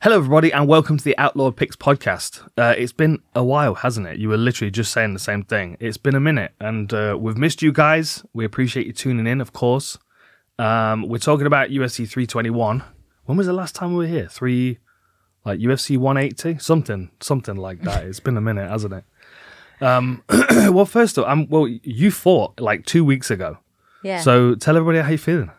Hello, everybody, and welcome to the Outlawed Picks podcast. It's been a while, hasn't it? You were literally just saying the same thing. It's been a minute, and we've missed you guys. We appreciate you tuning in, of course. We're talking about UFC 321. When was the last time we were here? UFC 180? Something like that. It's been a minute, hasn't it? Well, first off, you fought like 2 weeks ago. Yeah. So tell everybody how you're feeling.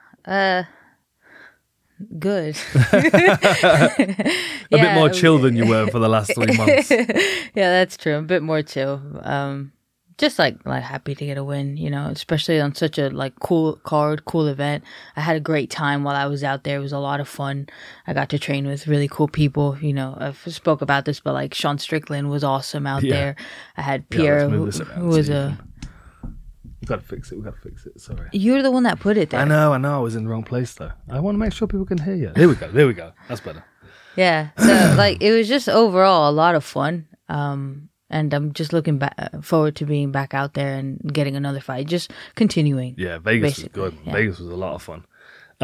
Good. A bit more chill than you were for the last 3 months. Yeah, that's true. A bit more chill. Just like happy to get a win, especially on such a cool card, cool event. I had a great time while I was out there. It was a lot of fun. I got to train with really cool people. I've spoke about this, but Sean Strickland was awesome out there. I had Pierre, who was a... We gotta fix it. Sorry. You're the one that put it there. I know. I was in the wrong place though. I want to make sure people can hear you. There we go. That's better. Yeah. So it was just overall a lot of fun. And I'm just looking forward to being back out there and getting another fight. Just continuing. Yeah, Vegas was good. Yeah. Vegas was a lot of fun.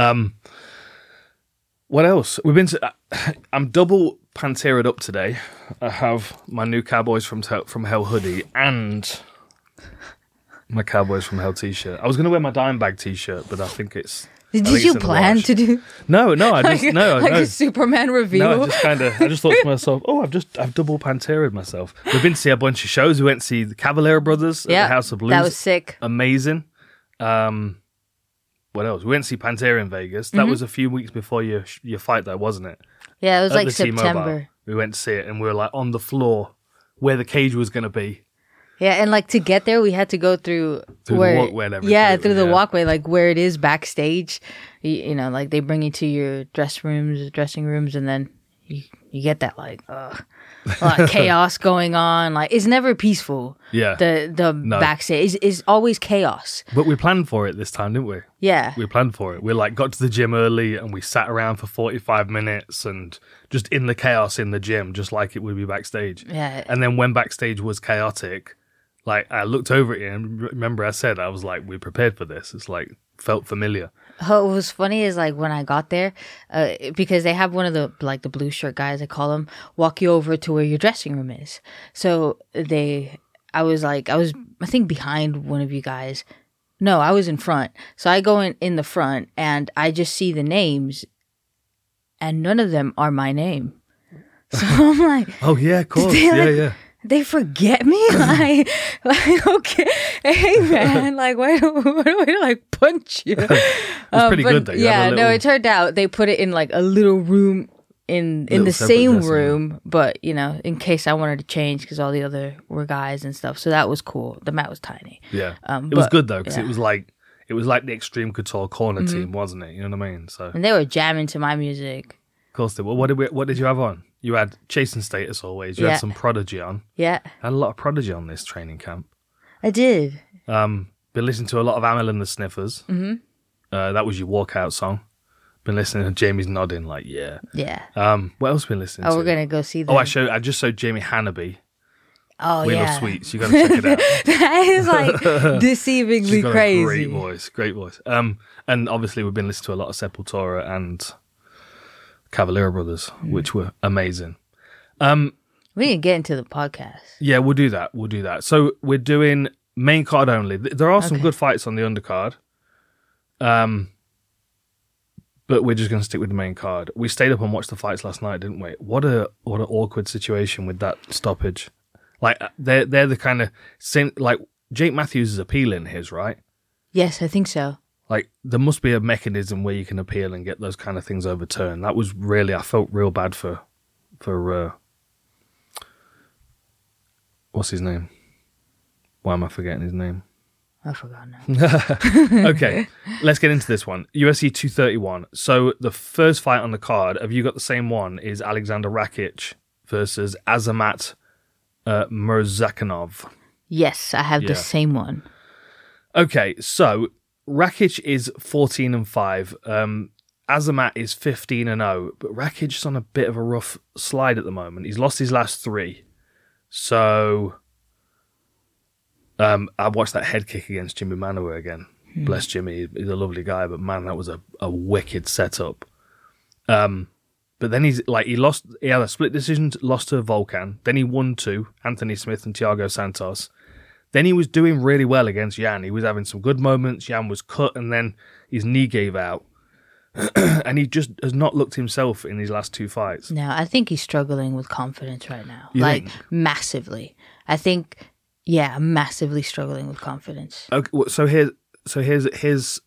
What else? I'm double Pantera'd up today. I have my new Cowboys from Hell hoodie and my Cowboys from Hell t-shirt. I was going to wear my Dime Bag t-shirt, but I think it's... Did you plan to do? No, I just a Superman reveal. No, I just thought to myself, I've double Pantera'd myself. We've been to see a bunch of shows. We went to see the Cavalera Brothers at the House of Blues. That was sick. Amazing. What else? We went to see Pantera in Vegas. That was a few weeks before your fight, though, wasn't it? Yeah, it was At the September. T-Mobile. We went to see it, and we were on the floor where the cage was going to be. Yeah, and to get there, we had to go through the walkway and everything. Yeah, through the walkway, where it is backstage. They bring you to your dressing rooms, and then you get that a lot of chaos going on. It's never peaceful. Yeah, the backstage is always chaos. But we planned for it this time, didn't we? Yeah, we planned for it. We got to the gym early, and we sat around for 45 minutes, and just in the chaos in the gym, just like it would be backstage. Yeah, and then when backstage was chaotic. I looked over at you and remember I said, I was we prepared for this. It's felt familiar. What was funny is when I got there, because they have one of the the blue shirt guys, I call them, walk you over to where your dressing room is. So I was I think behind one of you guys. No, I was in front. So I go in the front and I just see the names and none of them are my name. So I'm like, oh yeah, of course. Yeah. They forget me? Okay. Hey, man. Why do I punch you? It's pretty good, though. Yeah, no, it turned out they put it in a little room in the same room, but, in case I wanted to change because all the other were guys and stuff. So that was cool. The mat was tiny. Yeah. It was good, though, because it was the Extreme Couture corner team, wasn't it? You know what I mean? So. And they were jamming to my music. Of course they were. What did you have on? You had Chasing Status always. You had some Prodigy on. Yeah. I had a lot of Prodigy on this training camp. I did. Been listening to a lot of Amyl and the Sniffers. Mm-hmm. That was your walkout song. Been listening to Jamie's nodding yeah. Yeah. What else been listening to? We're going to go see them. I just showed Jamie Hannaby. Oh, Wheel of Sweets. You got to check it out. That is deceivingly She's got crazy. A great voice. And obviously we've been listening to a lot of Sepultura and Cavalera Brothers, which were amazing. We need to get into the podcast. Yeah, we'll do that. So we're doing main card only. There are some good fights on the undercard. But we're just going to stick with the main card. We stayed up and watched the fights last night, didn't we? What an awkward situation with that stoppage. They're the kind of same. Jake Matthews is appealing his, right? Yes, I think so. There must be a mechanism where you can appeal and get those kind of things overturned. That was really, I felt real bad for what's his name? Why am I forgetting his name? I forgot now. Okay, let's get into this one. UFC 231. So the first fight on the card, have you got the same one, is Alexander Rakic versus Azamat Murzakanov. Yes, I have the same one. Okay, so Rakic is 14-5. Azamat is 15-0, but Rakic's on a bit of a rough slide at the moment. He's lost his last 3. So I watched that head kick against Jimmy Manuwa again. Bless Jimmy, he's a lovely guy, but man, that was a wicked setup. But then he had a split decision, lost to Volkan. Then he won to Anthony Smith and Thiago Santos. Then he was doing really well against Jan. He was having some good moments. Jan was cut, and then his knee gave out. And he just has not looked himself in these last 2 fights. No, I think he's struggling with confidence right now. You think? Massively. I think, massively struggling with confidence. Okay, so here's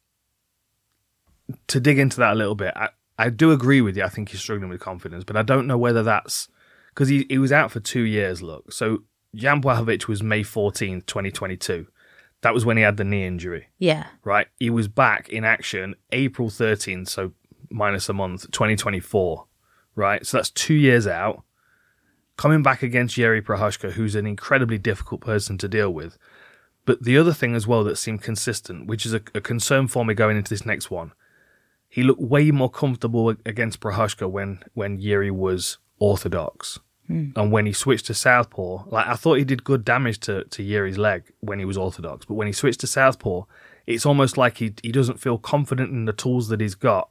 to dig into that a little bit. I do agree with you. I think he's struggling with confidence, but I don't know whether that's because he was out for 2 years. Look, so Jan Blachowicz was May 14th, 2022. That was when he had the knee injury. Yeah. Right? He was back in action April 13th, so minus a month, 2024. Right? So that's 2 years out. Coming back against Jiří Procházka, who's an incredibly difficult person to deal with. But the other thing as well that seemed consistent, which is a concern for me going into this next one, he looked way more comfortable against Procházka when Jiří was orthodox. And when he switched to southpaw, I thought he did good damage to Jiří's leg when he was orthodox. But when he switched to southpaw, it's almost like he doesn't feel confident in the tools that he's got.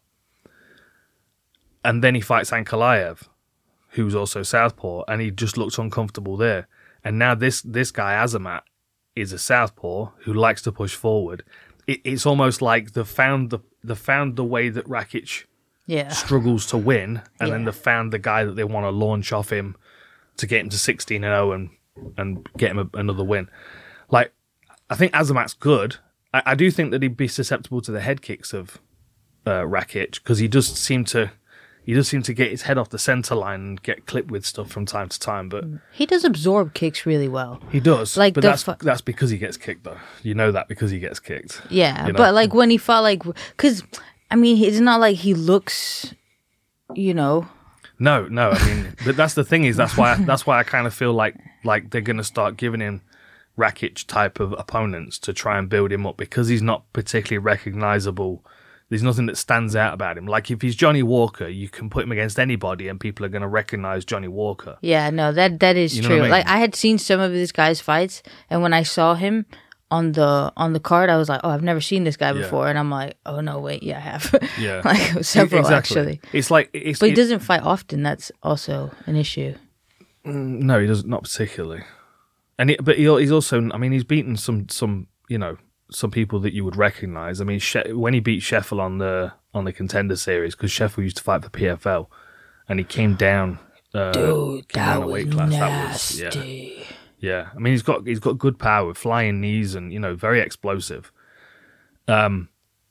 And then he fights Ankalaev, who's also southpaw, and he just looks uncomfortable there. And now this guy, Azamat, is a southpaw who likes to push forward. It's almost like they found the way that Rakic struggles to win, and then they found the guy that they want to launch off him to get him to 16-0 and get him another win. I think Azamat's good. I do think that he'd be susceptible to the head kicks of Rakic because he does seem to get his head off the center line and get clipped with stuff from time to time. But he does absorb kicks really well. He does. But that's because he gets kicked, though. You know that because he gets kicked. Yeah, you know? But when he fought, because I mean, it's not like he looks, No, I mean, but that's the thing is that's why I kind of feel like they're going to start giving him Rakic type of opponents to try and build him up because he's not particularly recognizable. There's nothing that stands out about him. Like if he's Johnny Walker, you can put him against anybody and people are going to recognize Johnny Walker. Yeah, no, that is true. I mean? I had seen some of this guy's fights, and when I saw him on the card, I was like, oh, I've never seen this guy before. And I'm like, oh, no, wait, yeah, I have. Yeah. Several, actually. But he doesn't fight often. That's also an issue. No, he doesn't, not particularly. But he's also, I mean, he's beaten some some people that you would recognize. I mean, when he beat Sheffel on the Contender Series, because Sheffel used to fight for PFL, and he came down. Dude, that was weight class. nasty. That was, yeah. I mean, he's got good power, flying knees, and very explosive. I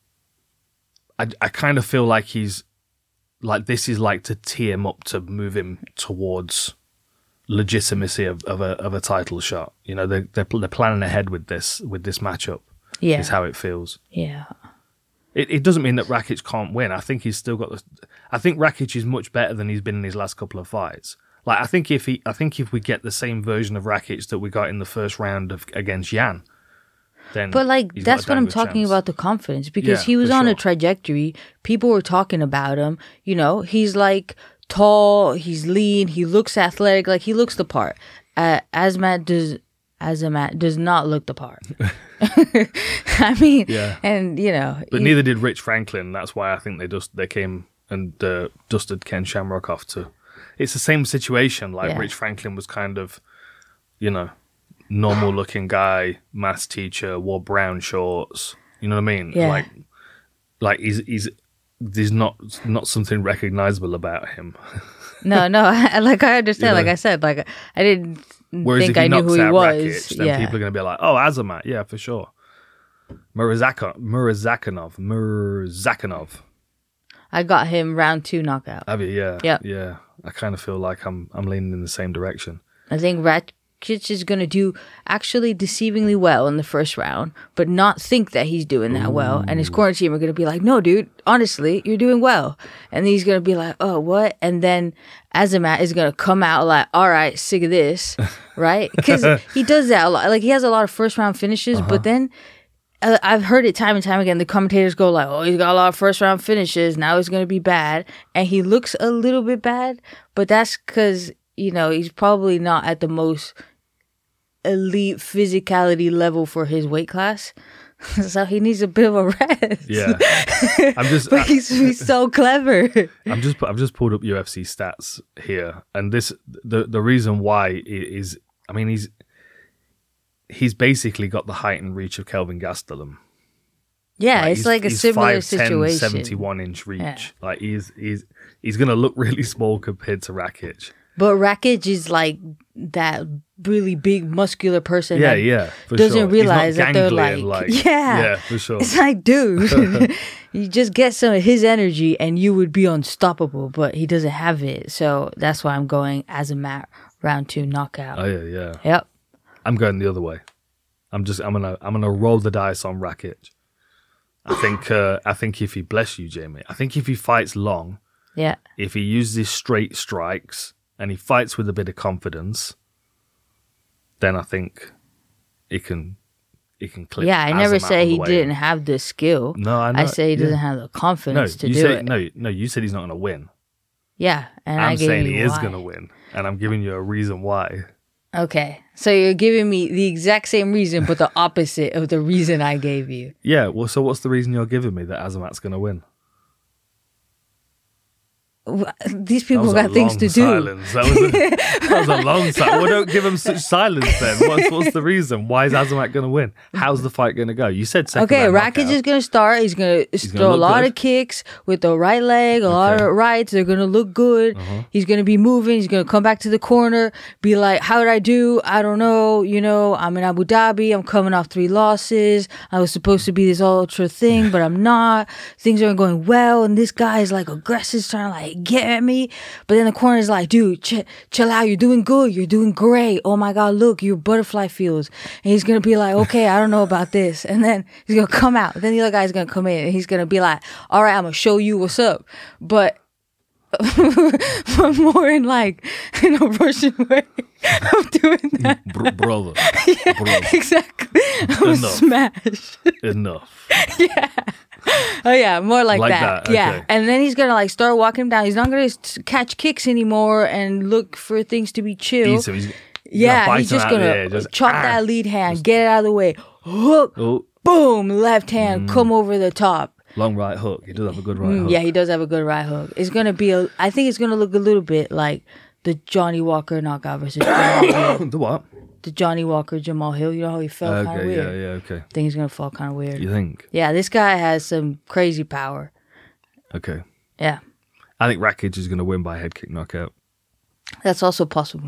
kind of feel like he's this is to tee him up to move him towards legitimacy of a title shot. They're planning ahead with this matchup. Yeah, is how it feels. Yeah. It doesn't mean that Rakic can't win. I think he's still got I think Rakic is much better than he's been in his last couple of fights. I think if we get the same version of Rakic that we got in the first round against Jan, then. But that's what I'm talking about, the confidence, because he was on a trajectory. People were talking about him. He's tall, he's lean, he looks athletic, he looks the part. Azamat does not look the part. I mean, and but neither did Rich Franklin. That's why I think they came and dusted Ken Shamrock off too. It's the same situation. Rich Franklin was kind of, normal looking guy, maths teacher, wore brown shorts. You know what I mean? Yeah. He's there's not something recognizable about him. No, I understand. Like I said, I didn't think I knew who he was. Rakic, then people are going to be like, "Oh, Azamat, yeah, for sure." Murazakhanov. I got him round 2 knockout. Have you? Yeah. Yep. Yeah. I kind of feel like I'm leaning in the same direction. I think Rakic is going to do actually deceivingly well in the first round, but not think that he's doing that well. And his corner team are going to be like, no, dude, honestly, you're doing well. And he's going to be like, oh, what? And then Azamat is going to come out like, all right, sick of this, right? Because he does that a lot. He has a lot of first round finishes, but then I've heard it time and time again. The commentators go like, oh, he's got a lot of first round finishes. Now he's going to be bad. And he looks a little bit bad, but that's because, he's probably not at the most elite physicality level for his weight class. So he needs a bit of a rest. Yeah. But he's so clever. I've just pulled up UFC stats here, and the reason why is, I mean, he's basically got the height and reach of Kelvin Gastelum. Yeah, it's like a similar 5'10", situation. 71-inch reach. Yeah. Like he's gonna look really small compared to Rakic. But Rakic is like that really big muscular person that for doesn't sure. realize He's not that they're ganglion, like yeah, for sure. It's like, dude, you just get some of his energy and you would be unstoppable, but he doesn't have it. So that's why I'm going Azamat round 2 knockout. Oh yeah. Yep. I'm going the other way. I'm gonna roll the dice on Rakic. I think if he, bless you, Jamie, I think if he fights long, Yeah. if he uses straight strikes and he fights with a bit of confidence, then I think it can clip. Yeah, I never Azamat say on the he way didn't in. have the skill. No, I know. I say he doesn't Yeah. have the confidence to you do said, it. No, you said he's not going to win. Yeah, and I I'm gave saying you he is why. going to win, and I'm giving you a reason why. Okay, so you're giving me the exact same reason, but the opposite of the reason I gave you. Yeah, well, so what's the reason you're giving me that Azamat's going to win? These That people was a got things long to do. silence. That was a long silence. Well, don't give him such silence then. What's the reason? Why is Azamat going to win? How's the fight going to go? You said second Okay, round Rakic knockout. is going to start. He's going to throw a look lot good. of kicks with the right leg, a lot of rights. They're going to look good. He's going to be moving. He's going to come back to the corner, be like, how did I do? I don't know. You know, I'm in Abu Dhabi. I'm coming off 3 losses. I was supposed to be this ultra thing, but I'm not. Things aren't going well. And this guy is like aggressive, trying to like get at me. But then the corner is like, dude, chill out. You're doing good. You're doing great. Oh my God, look, your butterfly feels. And he's going to be like, okay, I don't know about this. And then he's going to come out. Then the other guy's going to come in and he's going to be like, all right, I'm going to show you what's up. But more in like, in a Russian way of doing that. Brother. Yeah, Brother. exactly. I'm going to Enough. smash. Enough. Yeah. Oh yeah, more like that. That, Yeah, okay. and then he's gonna like start walking him down. He's not gonna catch kicks anymore and look for things to be chill. So he's Yeah, bite he's him just out of the gonna air, just, chop that lead hand, get it out of the way, hook, Oh, boom, left hand, come over the top. long right hook. He does have a good right hook. Yeah, he does have a good right hook. It's gonna be I think it's gonna look a little bit like the Johnny Walker knockout versus Jamal Hill. The what? The Johnny Walker Jamal Hill. You know how he felt kind of Okay, weird. yeah, okay. I think he's gonna fall kind of weird. You think? Yeah, this guy has some crazy power. Okay. Yeah, I think Rakic is going to win by head kick knockout. that's also possible.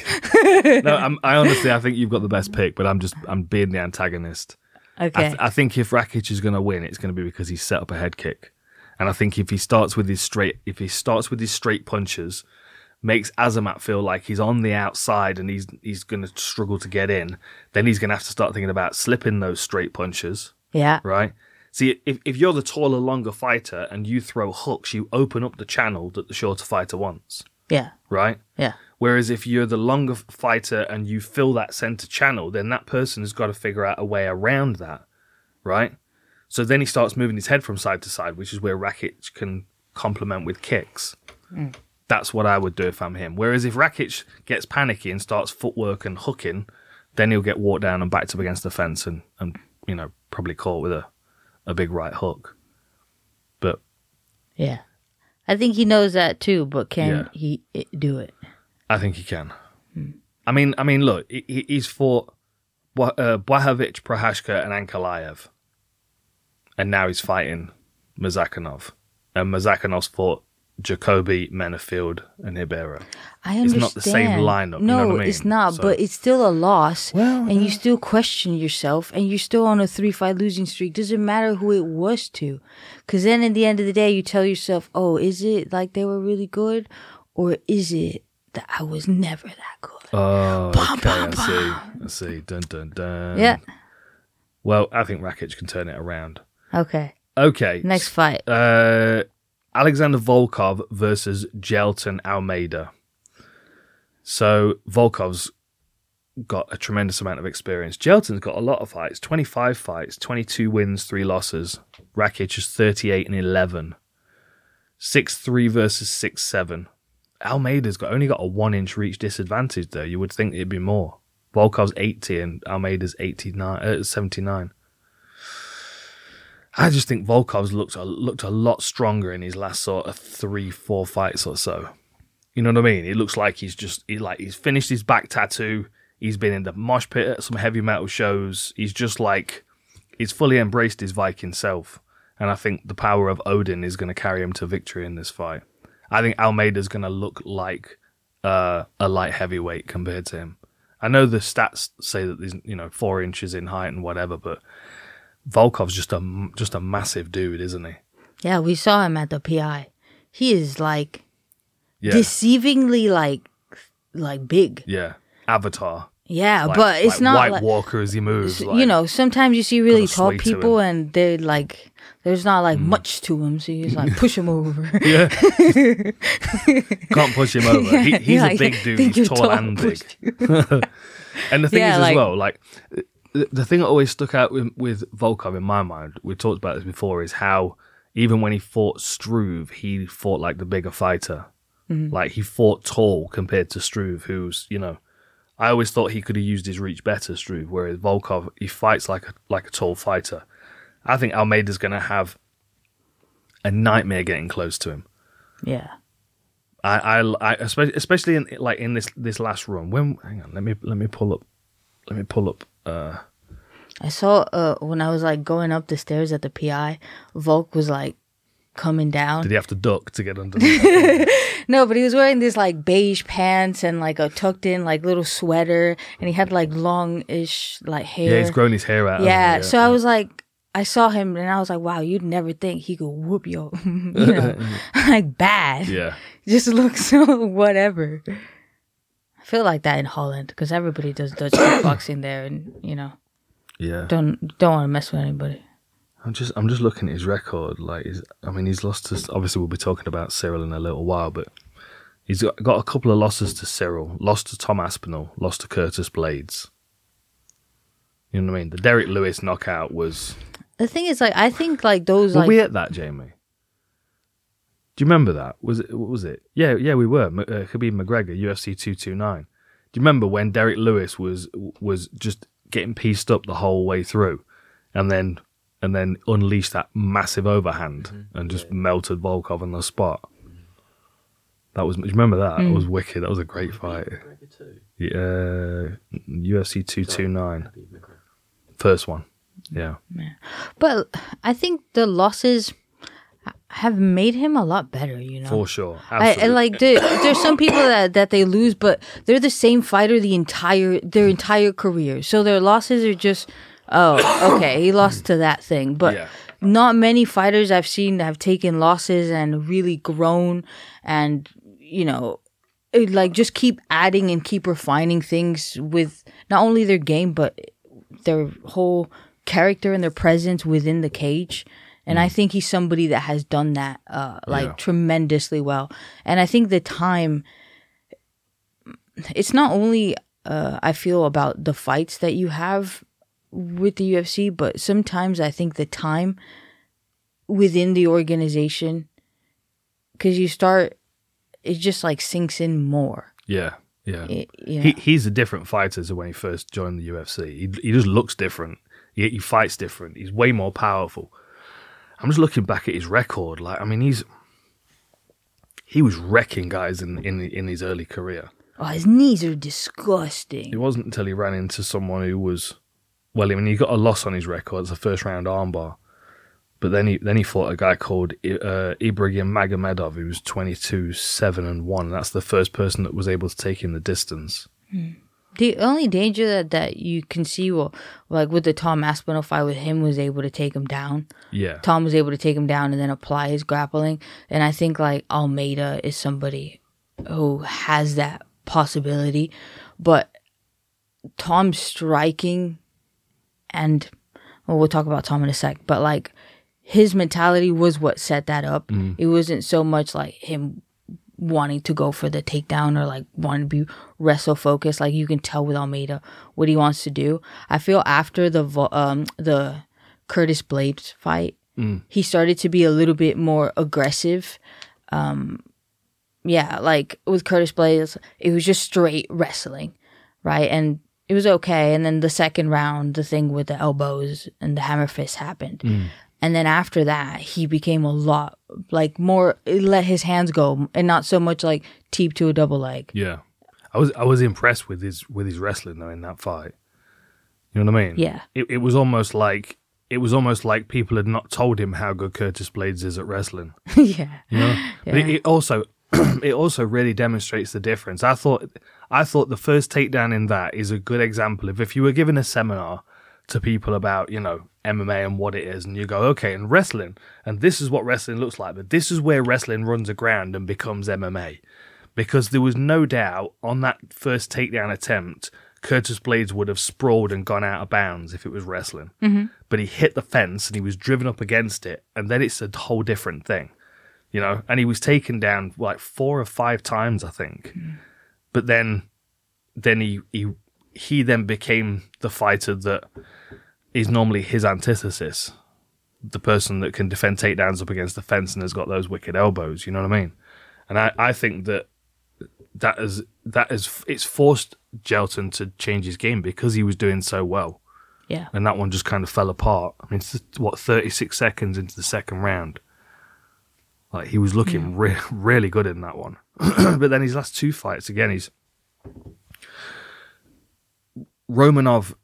No, I honestly, I think you've got the best pick, but I'm being the antagonist. Okay. I think if Rakic is going to win, it's going to be because he's set up a head kick, and I think if he starts with his straight punches, makes Azamat feel like he's on the outside and he's going to struggle to get in, then he's going to have to start thinking about slipping those straight punches, Yeah. right? See, if you're the taller, longer fighter and you throw hooks, you open up the channel that the shorter fighter wants, Yeah. right? Yeah. Whereas if you're the longer fighter and you fill that center channel, then that person has got to figure out a way around that, right? So then he starts moving his head from side to side, which is where Rakic can complement with kicks. That's what I would do if I'm him. Whereas if Rakic gets panicky and starts footwork and hooking, then he'll get walked down and backed up against the fence and you know, probably caught with a big right hook. But Yeah. I think he knows that too, but can Yeah. he do it? I think he can. I mean, look, he's fought Błachowicz, Prohashka, and Ankalaev, and now he's fighting Mazakhanov, and Mazakhanov's fought Jacoby, Menafield, and Hibera. I It's understand. not the same lineup, you No, know what I mean? it's not. So- But it's still a loss, Well, and you still question yourself, and you're still on a 3-fight losing streak. Doesn't matter who it was to, because then at the end of the day, you tell yourself, "Oh, is it like they were really good, or is it that I was never that good?" Oh, okay, I see. Dun, dun, dun. Yeah. Well, I think Rakic can turn it around. Okay. Okay. Next fight. Alexander Volkov versus Jelton Almeida. So Volkov's got a tremendous amount of experience. Jelton's got a lot of fights, 25 fights, 22 wins, 3 losses. Rakic is 38 and 11. 6-3 versus 6-7. Almeida's only got a 1-inch reach disadvantage though. You would think it'd be more. Volkov's 80 and Almeida's 79. I just think Volkov's looked a lot stronger in his last sort of 3-4 fights or so. You know what I mean? It looks like he's finished his back tattoo. He's been in the mosh pit at some heavy metal shows. He's just like, he's fully embraced his Viking self. And I think the power of Odin is going to carry him to victory in this fight. I think Almeida's going to look like a light heavyweight compared to him. I know the stats say that he's 4 inches in height and whatever, but Volkov's just a massive dude, isn't he? Yeah, we saw him at the PI. He is like deceivingly like big. Yeah, Avatar. Yeah, but it's not White like, Walker as he moves. Sometimes you see really tall sway to people him. and they're like, there's not like much to him, so you just like push him over. Yeah, can't push him over. He's like, a big dude. think He's you're tall and big. And the thing is, as well, like the thing that always stuck out with Volkov in my mind, we talked about this before, is how even when he fought Struve, he fought like the bigger fighter. Mm-hmm. Like he fought tall compared to Struve, who's I always thought he could have used his reach better, Struve, whereas Volkov, he fights like a tall fighter. I think Almeida's going to have a nightmare getting close to him. Yeah. I especially in this last run. Hang on, let me pull up. I saw when I was like going up the stairs at the PI, Volk was like coming down. Did he have to duck to get under? No, but he was wearing this like beige pants and like a tucked in like little sweater, and he had like longish like hair. Yeah, he's grown his hair out. Yeah, so I was like, I saw him and I was like, wow, you'd never think he could whoop your, like bad. Yeah, just looks so whatever. I feel like that in Holland because everybody does Dutch kickboxing there, and yeah, don't want to mess with anybody. I'm just looking at his record. Like, he's lost to. Obviously, we'll be talking about Cyril in a little while, but he's got a couple of losses to Cyril. Lost to Tom Aspinall. Lost to Curtis Blades. You know what I mean? The Derek Lewis knockout was. The thing is, like, I think like those. Were we at that, Jamie? Do you remember that? What was it? Yeah, we were. Khabib McGregor, UFC 229. Do you remember when Derek Lewis was just getting pieced up the whole way through, and then unleashed that massive overhand and just melted Volkov on the spot? That was. Do you remember that? That was wicked. That was a great fight. Yeah, UFC 229, first one. Yeah, but I think the losses have made him a lot better. For sure. Absolutely. I like there's some people that they lose, but they're the same fighter their entire career. So their losses are just. Oh, okay. He lost to that thing, but not many fighters I've seen have taken losses and really grown, and like just keep adding and keep refining things with not only their game but their whole character and their presence within the cage. And I think he's somebody that has done that tremendously well. And I think the time, it's not only I feel about the fights that you have with the UFC, but sometimes I think the time within the organization, because it just like sinks in more. Yeah. He's a different fighter to when he first joined the UFC. He just looks different. He fights different. He's way more powerful. I'm just looking back at his record. Like, he was wrecking guys in his early career. Oh, his knees are disgusting. It wasn't until he ran into someone who was. Well, he got a loss on his record. It's a first round armbar. But then he fought a guy called Ibrahim Magomedov, who was 22-7-1. That's the first person that was able to take him the distance. The only danger that you can see, like with the Tom Aspinall fight with him, was able to take him down. Yeah. Tom was able to take him down and then apply his grappling. And I think like Almeida is somebody who has that possibility. But Tom's striking, and we'll talk about Tom in a sec, but like his mentality was what set that up. It wasn't so much like him wanting to go for the takedown or like wanting to be wrestle focused. Like you can tell with Almeida what he wants to do. I feel after the Curtis Blades fight, he started to be a little bit more aggressive. Like with Curtis Blades, it was just straight wrestling, right? And it was okay. And then the second round, the thing with the elbows and the hammer fist happened. And then after that, he became a lot like more let his hands go and not so much like teep to a double leg. Yeah, I was impressed with his wrestling though in that fight. You know what I mean? Yeah. It was almost like people had not told him how good Curtis Blades is at wrestling. Yeah. You know? Yeah. But it also it also really demonstrates the difference. I thought the first takedown in that is a good example of if you were giving a seminar to people about, you know, MMA and what it is, and you go, okay, and wrestling, and this is what wrestling looks like, but this is where wrestling runs aground and becomes MMA. Because there was no doubt on that first takedown attempt, Curtis Blades would have sprawled and gone out of bounds if it was wrestling. Mm-hmm. But he hit the fence and he was driven up against it, and then it's a whole different thing, you know. And he was taken down like 4 or 5 times, I think. Mm. But then he then became the fighter that is normally his antithesis, the person that can defend takedowns up against the fence and has got those wicked elbows. You know what I mean? And I think that is it's forced Gelton to change his game because he was doing so well. Yeah. And that one just kind of fell apart. I mean, it's 36 seconds into the second round. Like, he was looking really good in that one. But then his last 2 fights, again, Romanov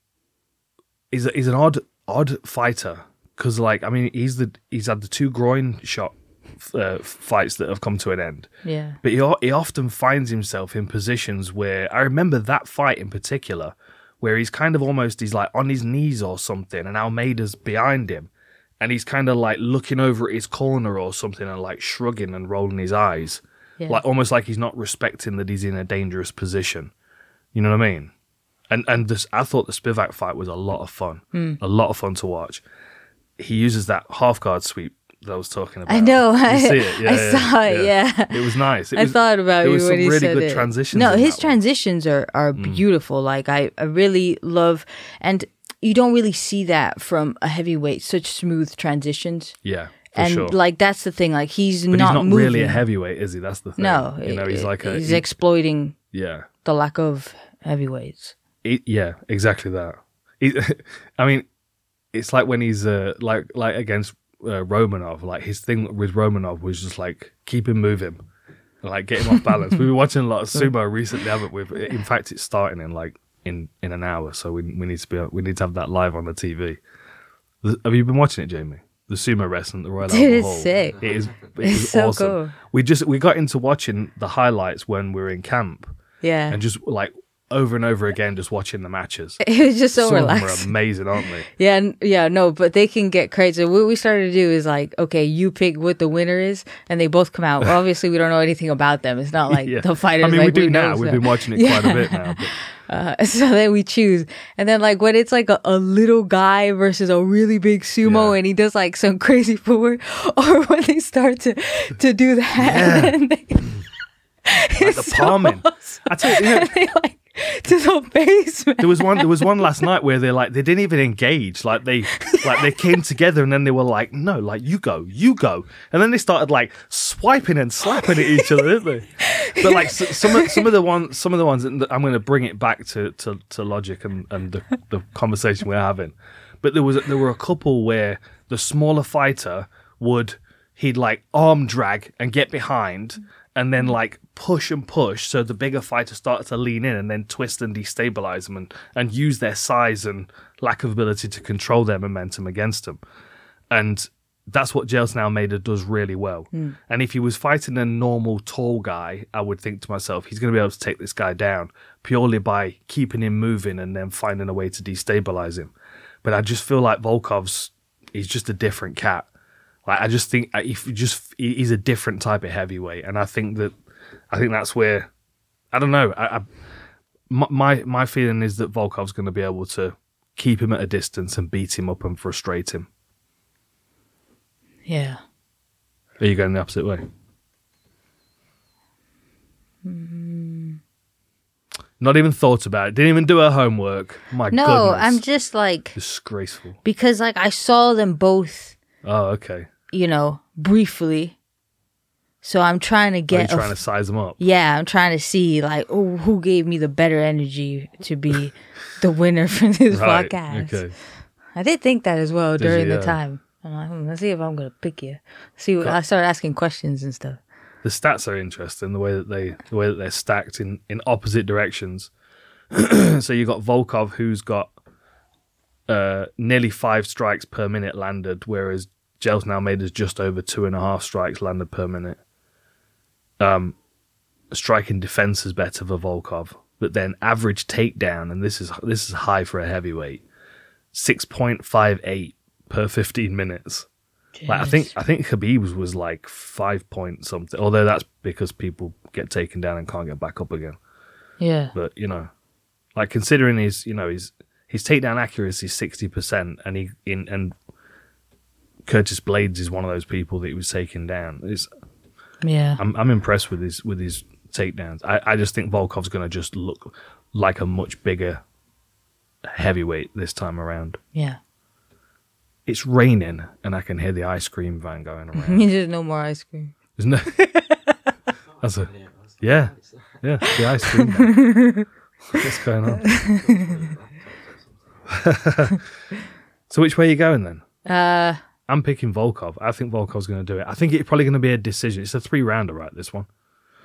is an odd fighter because, like, I mean, he's had the 2 groin shot fights that have come to an end. Yeah. But he often finds himself in positions where, I remember that fight in particular, where he's kind of he's like on his knees or something, and Almeida's behind him, and he's kind of like looking over at his corner or something and like shrugging and rolling his eyes, like almost like he's not respecting that he's in a dangerous position. You know what I mean? And this, I thought the Spivak fight was a lot of fun, a lot of fun to watch. He uses that half guard sweep that I was talking about. I know. You see it? Yeah, I saw it. Yeah. It was nice. I thought about you when he said it. There was some really good transitions. No, his transitions are beautiful. Like I really love, and you don't really see that from a heavyweight. Such smooth transitions. Yeah. And sure. like that's the thing. Like he's but not he's not moving. really a heavyweight, is he? That's the thing. No, you know, he's exploiting. Yeah. The lack of heavyweights. Yeah, exactly that. I mean, it's like when he's like against Romanov. Like his thing with Romanov was just like keep him moving, like get him off balance. We've been watching a lot of sumo recently, haven't we? In fact, it's starting in an hour, so we need to have that live on the TV. Have you been watching it, Jamie? The sumo wrestling, the Royal Albert Hall. It's sick. It is so awesome. Cool. We got into watching the highlights when we were in camp. Yeah. And just like over and over again, just watching the matches. It was just so relaxed. Some of them are amazing, aren't they? Yeah, no, but they can get crazy. What we started to do is like, okay, you pick what the winner is, and they both come out. Well, obviously, we don't know anything about them. It's not like the fighters. I mean, like, we do now. We've been watching it quite a bit now. But. So then we choose, and then like when it's like a little guy versus a really big sumo, and he does like some crazy footwork, or when they start to do that, and then like the palming. Awesome. I tell you, they like to the basement. There was one last night where they didn't even engage. Like they came together and then they were like, no, like you go, and then they started like swiping and slapping at each other, didn't they? But like some of the ones that I'm going to bring it back to logic and the conversation we're having. But there were a couple where the smaller fighter he'd like arm drag and get behind. And then like push and push, so the bigger fighter started to lean in and then twist and destabilize them and use their size and lack of ability to control their momentum against them. And that's what Gelson Almeida does really well. And if he was fighting a normal tall guy, I would think to myself, he's going to be able to take this guy down purely by keeping him moving and then finding a way to destabilize him. But I just feel like he's just a different cat. Like I just think he's a different type of heavyweight, and I think that's where I don't know. My feeling is that Volkov's going to be able to keep him at a distance and beat him up and frustrate him. Yeah. Are you going the opposite way? Not even thought about it. Didn't even do her homework. My goodness. No, I'm just like disgraceful because like I saw them both. Oh, okay. You know, briefly. So I'm trying to get... Are you trying to size them up? Yeah, I'm trying to see, like, who gave me the better energy to be the winner for this podcast. Okay. I did think that as well during the time. I'm like, let's see if I'm gonna pick you. See, I started asking questions and stuff. The stats are interesting. The way that they're stacked in opposite directions. So you got Volkov, who's got nearly 5 strikes per minute landed, whereas Jelson Almeida's just over 2.5 strikes landed per minute. Striking defense is better for Volkov, but then average takedown, and this is high for a heavyweight, 6.58 per 15 minutes. Like, I think Khabib's was like 5 point something, although that's because people get taken down and can't get back up again. Yeah. But like considering his takedown accuracy is 60%, and Curtis Blades is one of those people that he was taking down. I'm impressed with his takedowns. I just think Volkov's going to just look like a much bigger heavyweight this time around. Yeah. It's raining, and I can hear the ice cream van going around. There's no more ice cream. There's no. Yeah, the ice cream van. What's going on? So which way are you going then? I'm picking Volkov. I think Volkov's going to do it. I think it's probably going to be a decision. It's a 3-rounder, right, this one?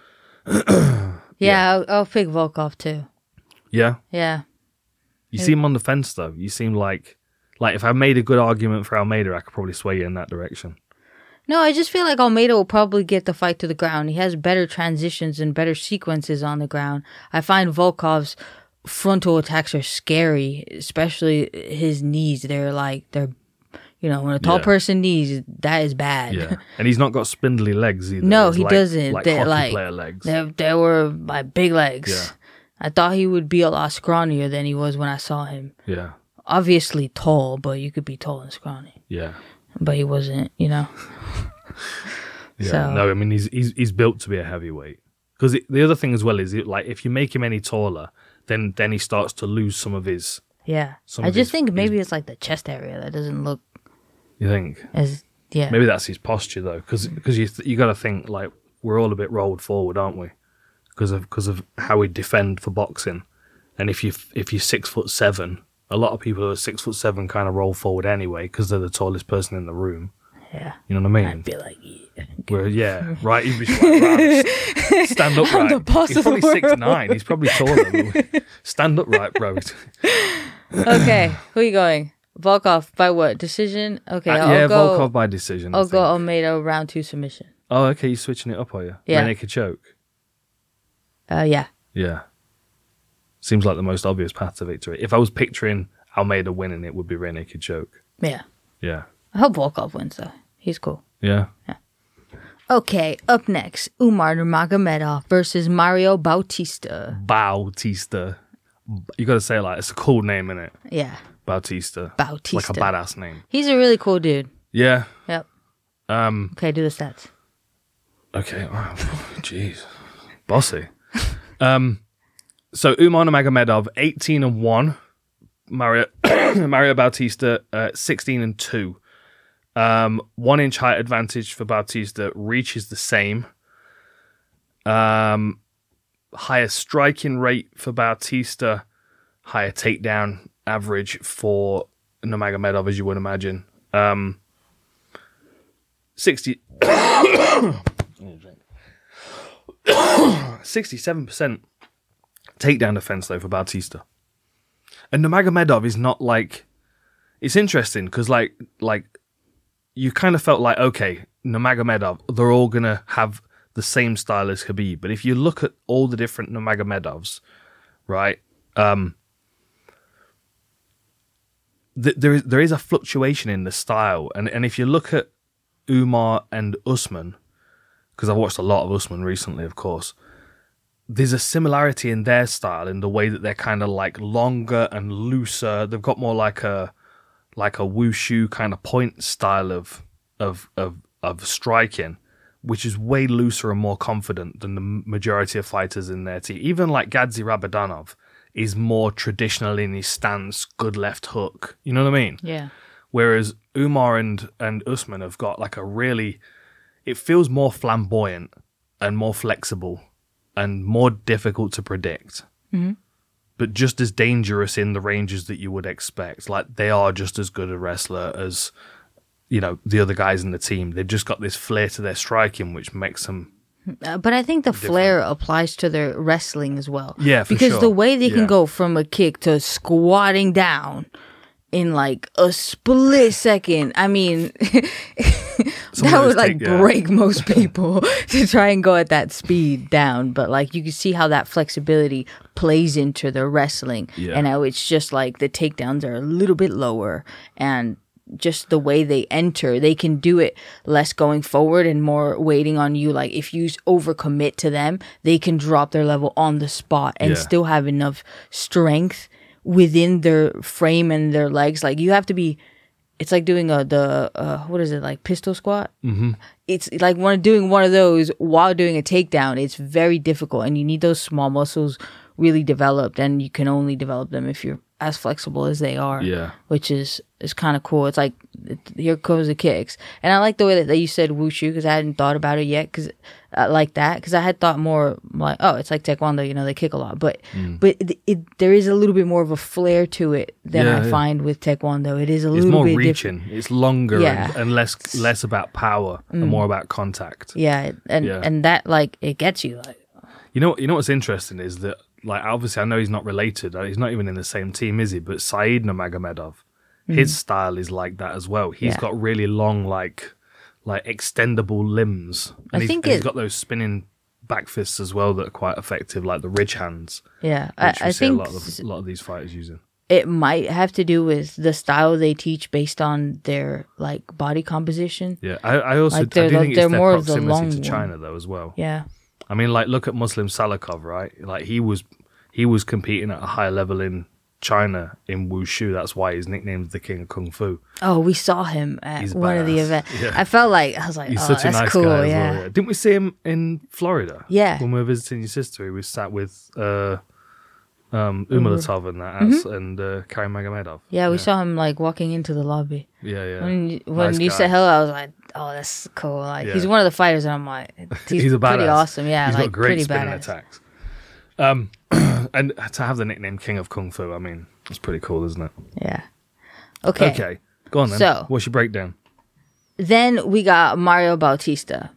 Yeah. I'll pick Volkov too. Yeah? Yeah. You seem on the fence, though. You seem like if I made a good argument for Almeida, I could probably sway you in that direction. No, I just feel like Almeida will probably get the fight to the ground. He has better transitions and better sequences on the ground. I find Volkov's frontal attacks are scary, especially his knees. They're when a tall person knees, that is bad. Yeah, and he's not got spindly legs either. No, he doesn't. Like They're hockey player legs. They were like big legs. Yeah. I thought he would be a lot scrawnier than he was when I saw him. Yeah. Obviously tall, but you could be tall and scrawny. Yeah. But he wasn't, Yeah. So. No, I mean he's built to be a heavyweight. Because the other thing as well is if you make him any taller, then he starts to lose some of his. Yeah. I just think maybe it's like the chest area that doesn't look. You think? Yeah. Maybe that's his posture though, because you got to think like we're all a bit rolled forward, aren't we? Because of how we defend for boxing, and if you're 6'7", a lot of people who are 6'7" kind of roll forward anyway because they're the tallest person in the room. Yeah. You know what I mean? I'd be like, right. He'd be just like, right, stand up right. He's probably 6'9". He's probably taller. Stand up right, bro. Okay, who are you going? Volkov by what? Decision? Okay, Volkov by decision. I'll go Almeida round 2 submission. Oh, okay, you're switching it up, are you? Yeah. Rear naked choke. Yeah. Yeah. Seems like the most obvious path to victory. If I was picturing Almeida winning, it would be rear naked choke. Yeah. Yeah. I hope Volkov wins though. He's cool. Yeah. Okay, up next, Umar Nurmagomedov versus Mario Bautista. Bautista. You got to say it like it's a cool name, innit? Yeah. Bautista. Bautista. Like a badass name. He's a really cool dude. Yeah. Yep. Okay, do the stats. Okay. Oh, jeez. Bossy. So Umar Nurmagomedov 18-1. Mario Bautista 16-2. 1 inch height advantage for Bautista. Reach is the same. Higher striking rate for Bautista. Higher takedown average for Nurmagomedov, as you would imagine. 67% takedown defense though for Bautista. And Nurmagomedov is not like. It's interesting because like you kind of felt like, okay, Nurmagomedov, they're all gonna have the same style as Khabib. But if you look at all the different Nurmagomedovs, right, there is a fluctuation in the style. And if you look at Umar and Usman, because I've watched a lot of Usman recently, of course, there's a similarity in their style in the way that they're kind of like longer and looser. They've got more like a wushu kind of point style of striking, which is way looser and more confident than the majority of fighters in their team. Even like Gadzi Rabadanov is more traditional in his stance, good left hook. You know what I mean? Yeah. Whereas Umar and Usman have got like a really, it feels more flamboyant and more flexible and more difficult to predict. Mm-hmm. But just as dangerous in the ranges that you would expect. Like they are just as good a wrestler as the other guys in the team. They've just got this flair to their striking, which makes them. But I think the flair applies to their wrestling as well. Yeah, for because sure. the way they can go from a kick to squatting down in like a split second, I mean, that would like break most people to try and go at that speed down. But like you can see how that flexibility plays into their wrestling, and how it's just like the takedowns are a little bit lower, and just the way they enter, they can do it less going forward and more waiting on you. Like if you overcommit to them, they can drop their level on the spot and still have enough strength within their frame and their legs. Like you have to be, it's like doing what is it, like pistol squat? Mm-hmm. It's like doing one of those while doing a takedown. It's very difficult, and you need those small muscles really developed, and you can only develop them if you're as flexible as they are, which is kind of cool. It's like, here comes the kicks. And I like the way that you said wushu, because I hadn't thought about it yet, because I had thought more like, oh, it's like taekwondo, they kick a lot, but there is a little bit more of a flair to it than I find with taekwondo. It is a little more bit reaching. Different. It's longer and less about power and more about contact. And that, like, it gets you. Like, you know what's interesting is that, like, obviously I know he's not related. He's not even in the same team, is he? But Said Nurmagomedov, his style is like that as well. He's got really long, like extendable limbs. And he's got those spinning back fists as well that are quite effective, like the ridge hands. Yeah, I think a lot of these fighters using. It might have to do with the style they teach based on their like body composition. Yeah, I also like I do think it's their more proximity of the long to China though as well. Yeah. I mean, like, look at Muslim Salikov, right? Like, he was competing at a high level in China in wushu. That's why his nickname's the King of Kung Fu. Oh, we saw him at one of the events. Yeah. I was like, he's oh, such that's a nice cool. guy Yeah. as well, yeah. Didn't we see him in Florida? Yeah. When we were visiting your sister, he was sat with Umalatov and that, and Karim Magomedov. Yeah, we saw him like walking into the lobby. Yeah. When nice you said hello, I was like, oh, that's cool. Like he's one of the fighters, and I'm like, he's a pretty badass. awesome. Yeah, he's like got great pretty spinning badass. attacks. And to have the nickname King of Kung Fu, I mean, it's pretty cool, isn't it? Yeah. Okay. Okay. Go on then. So, what's your breakdown? Then we got Mario Bautista.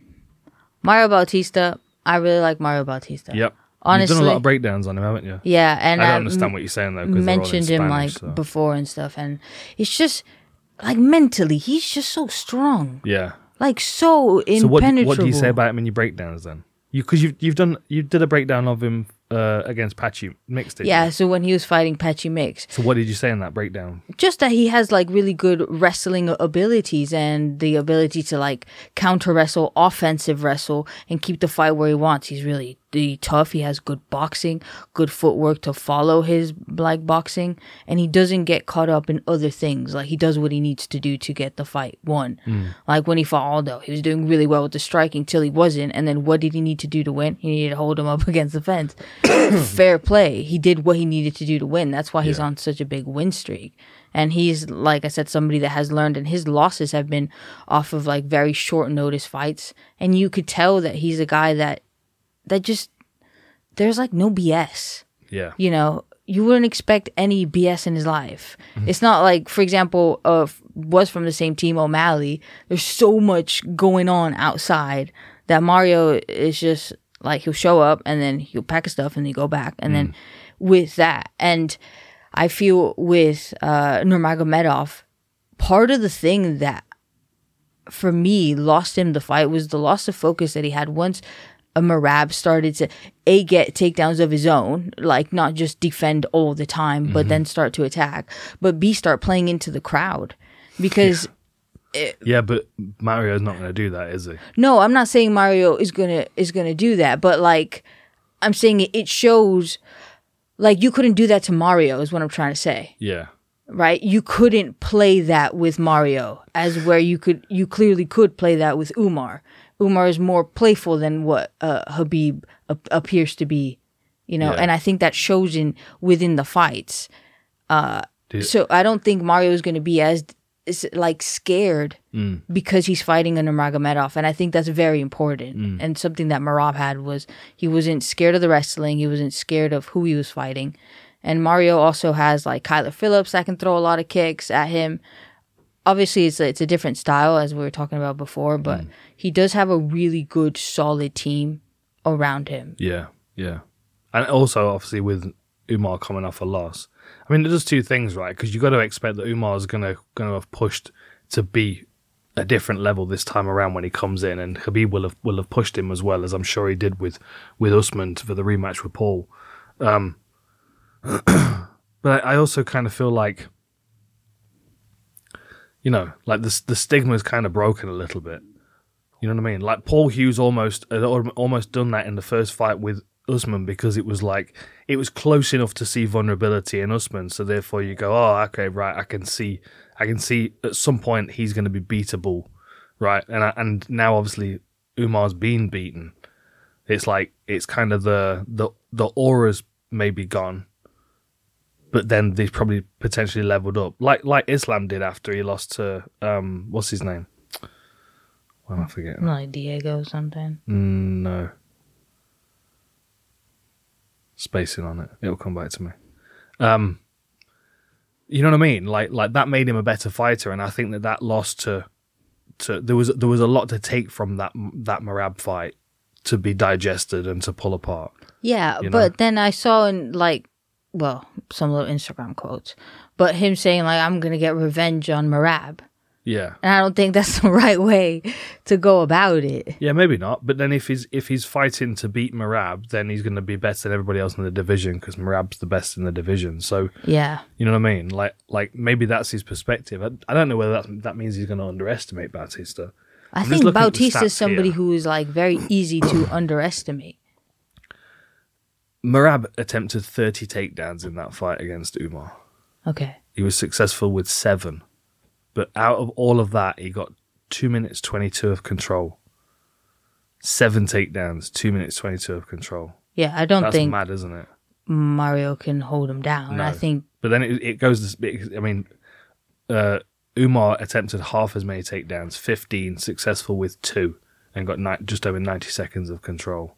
I really like Mario Bautista. Yep. Honestly, you've done a lot of breakdowns on him, haven't you? Yeah, and I don't understand what you're saying though. Mentioned they're all in him Spanish, like before and stuff, and it's just like mentally, he's just so strong. Yeah. Like so impenetrable. So what do you say about him in your breakdowns then? You did a breakdown of him against Patchy Mix, did Yeah, you? so when he was fighting Patchy Mix. So what did you say in that breakdown? Just that he has like really good wrestling abilities and the ability to like counter wrestle, offensive wrestle, and keep the fight where he wants. He's really tough. He has good boxing, good footwork to follow his like boxing, and he doesn't get caught up in other things. Like he does what he needs to do to get the fight won. Like when he fought Aldo, he was doing really well with the striking till he wasn't, and then what did he need to do to win? He needed to hold him up against the fence. Fair play. He did what he needed to do to win. That's why he's on such a big win streak. And he's, like I said, somebody that has learned, and his losses have been off of like very short notice fights. And you could tell that he's a guy that just, there's like no BS. Yeah. You know, you wouldn't expect any BS in his life. It's not like, for example, was from the same team, O'Malley. There's so much going on outside that Mario is just like, he'll show up and then he'll pack his stuff and then go back. And then with that, and I feel with Nurmagomedov, part of the thing that for me lost him the fight was the loss of focus that he had once Merab started to get takedowns of his own, like not just defend all the time, but then start to attack, but B, start playing into the crowd because. But Mario's not going to do that, is he? No, I'm not saying Mario is gonna do that, but like I'm saying it shows like you couldn't do that to Mario is what I'm trying to say. Yeah. Right? You couldn't play that with Mario as where you clearly could play that with Umar. Umar is more playful than what Habib appears to be, you know, and I think that shows within the fights. So I don't think Mario is going to be as like scared because he's fighting a Nurmagomedov, and I think that's very important. And something that Merab had was he wasn't scared of the wrestling, he wasn't scared of who he was fighting. And Mario also has like Kyler Phillips that can throw a lot of kicks at him. obviously it's a different style as we were talking about before, but he does have a really good, solid team around him. Yeah, yeah. And also, obviously, with Umar coming off a loss, I mean, it does two things, right? Because you got to expect that Umar is gonna have pushed to be a different level this time around when he comes in, and Khabib will have pushed him as well, as I'm sure he did with Usman for the rematch with Paul. But I also kind of feel like, you know, like the stigma is kind of broken a little bit. You know what I mean? Like Paul Hughes almost done that in the first fight with Usman, because it was close enough to see vulnerability in Usman, so therefore you go, oh, okay, right, I can see at some point he's going to be beatable, right? And now obviously Umar's been beaten. It's like it's kind of the aura's maybe gone, but then they've probably potentially leveled up, like Islam did after he lost to what's his name? Why am I forgetting? Like Diego or something. No. Spacing on it. It'll come back to me. You know what I mean? Like that made him a better fighter, and I think that loss to there was a lot to take from that Merab fight to be digested and to pull apart. Yeah, you know? But then I saw in some little Instagram quotes, but him saying like, I'm gonna get revenge on Merab. Yeah. And I don't think that's the right way to go about it. Yeah, maybe not. But then if he's fighting to beat Merab, then he's going to be better than everybody else in the division, because Merab's the best in the division. So yeah, you know what I mean? Like maybe that's his perspective. I don't know whether that means he's going to underestimate Bautista. I think Bautista is somebody who is like very easy to underestimate. Merab attempted 30 takedowns in that fight against Umar. Okay. He was successful with 7. But out of all of that, he got 2 minutes 22 of control. 7 takedowns, 2 minutes 22 of control. Yeah, I don't think that's mad, isn't it? Mario can hold him down. No. I think, but then it goes. I mean, Umar attempted half as many takedowns, 15, successful with 2, and got just over 90 seconds of control.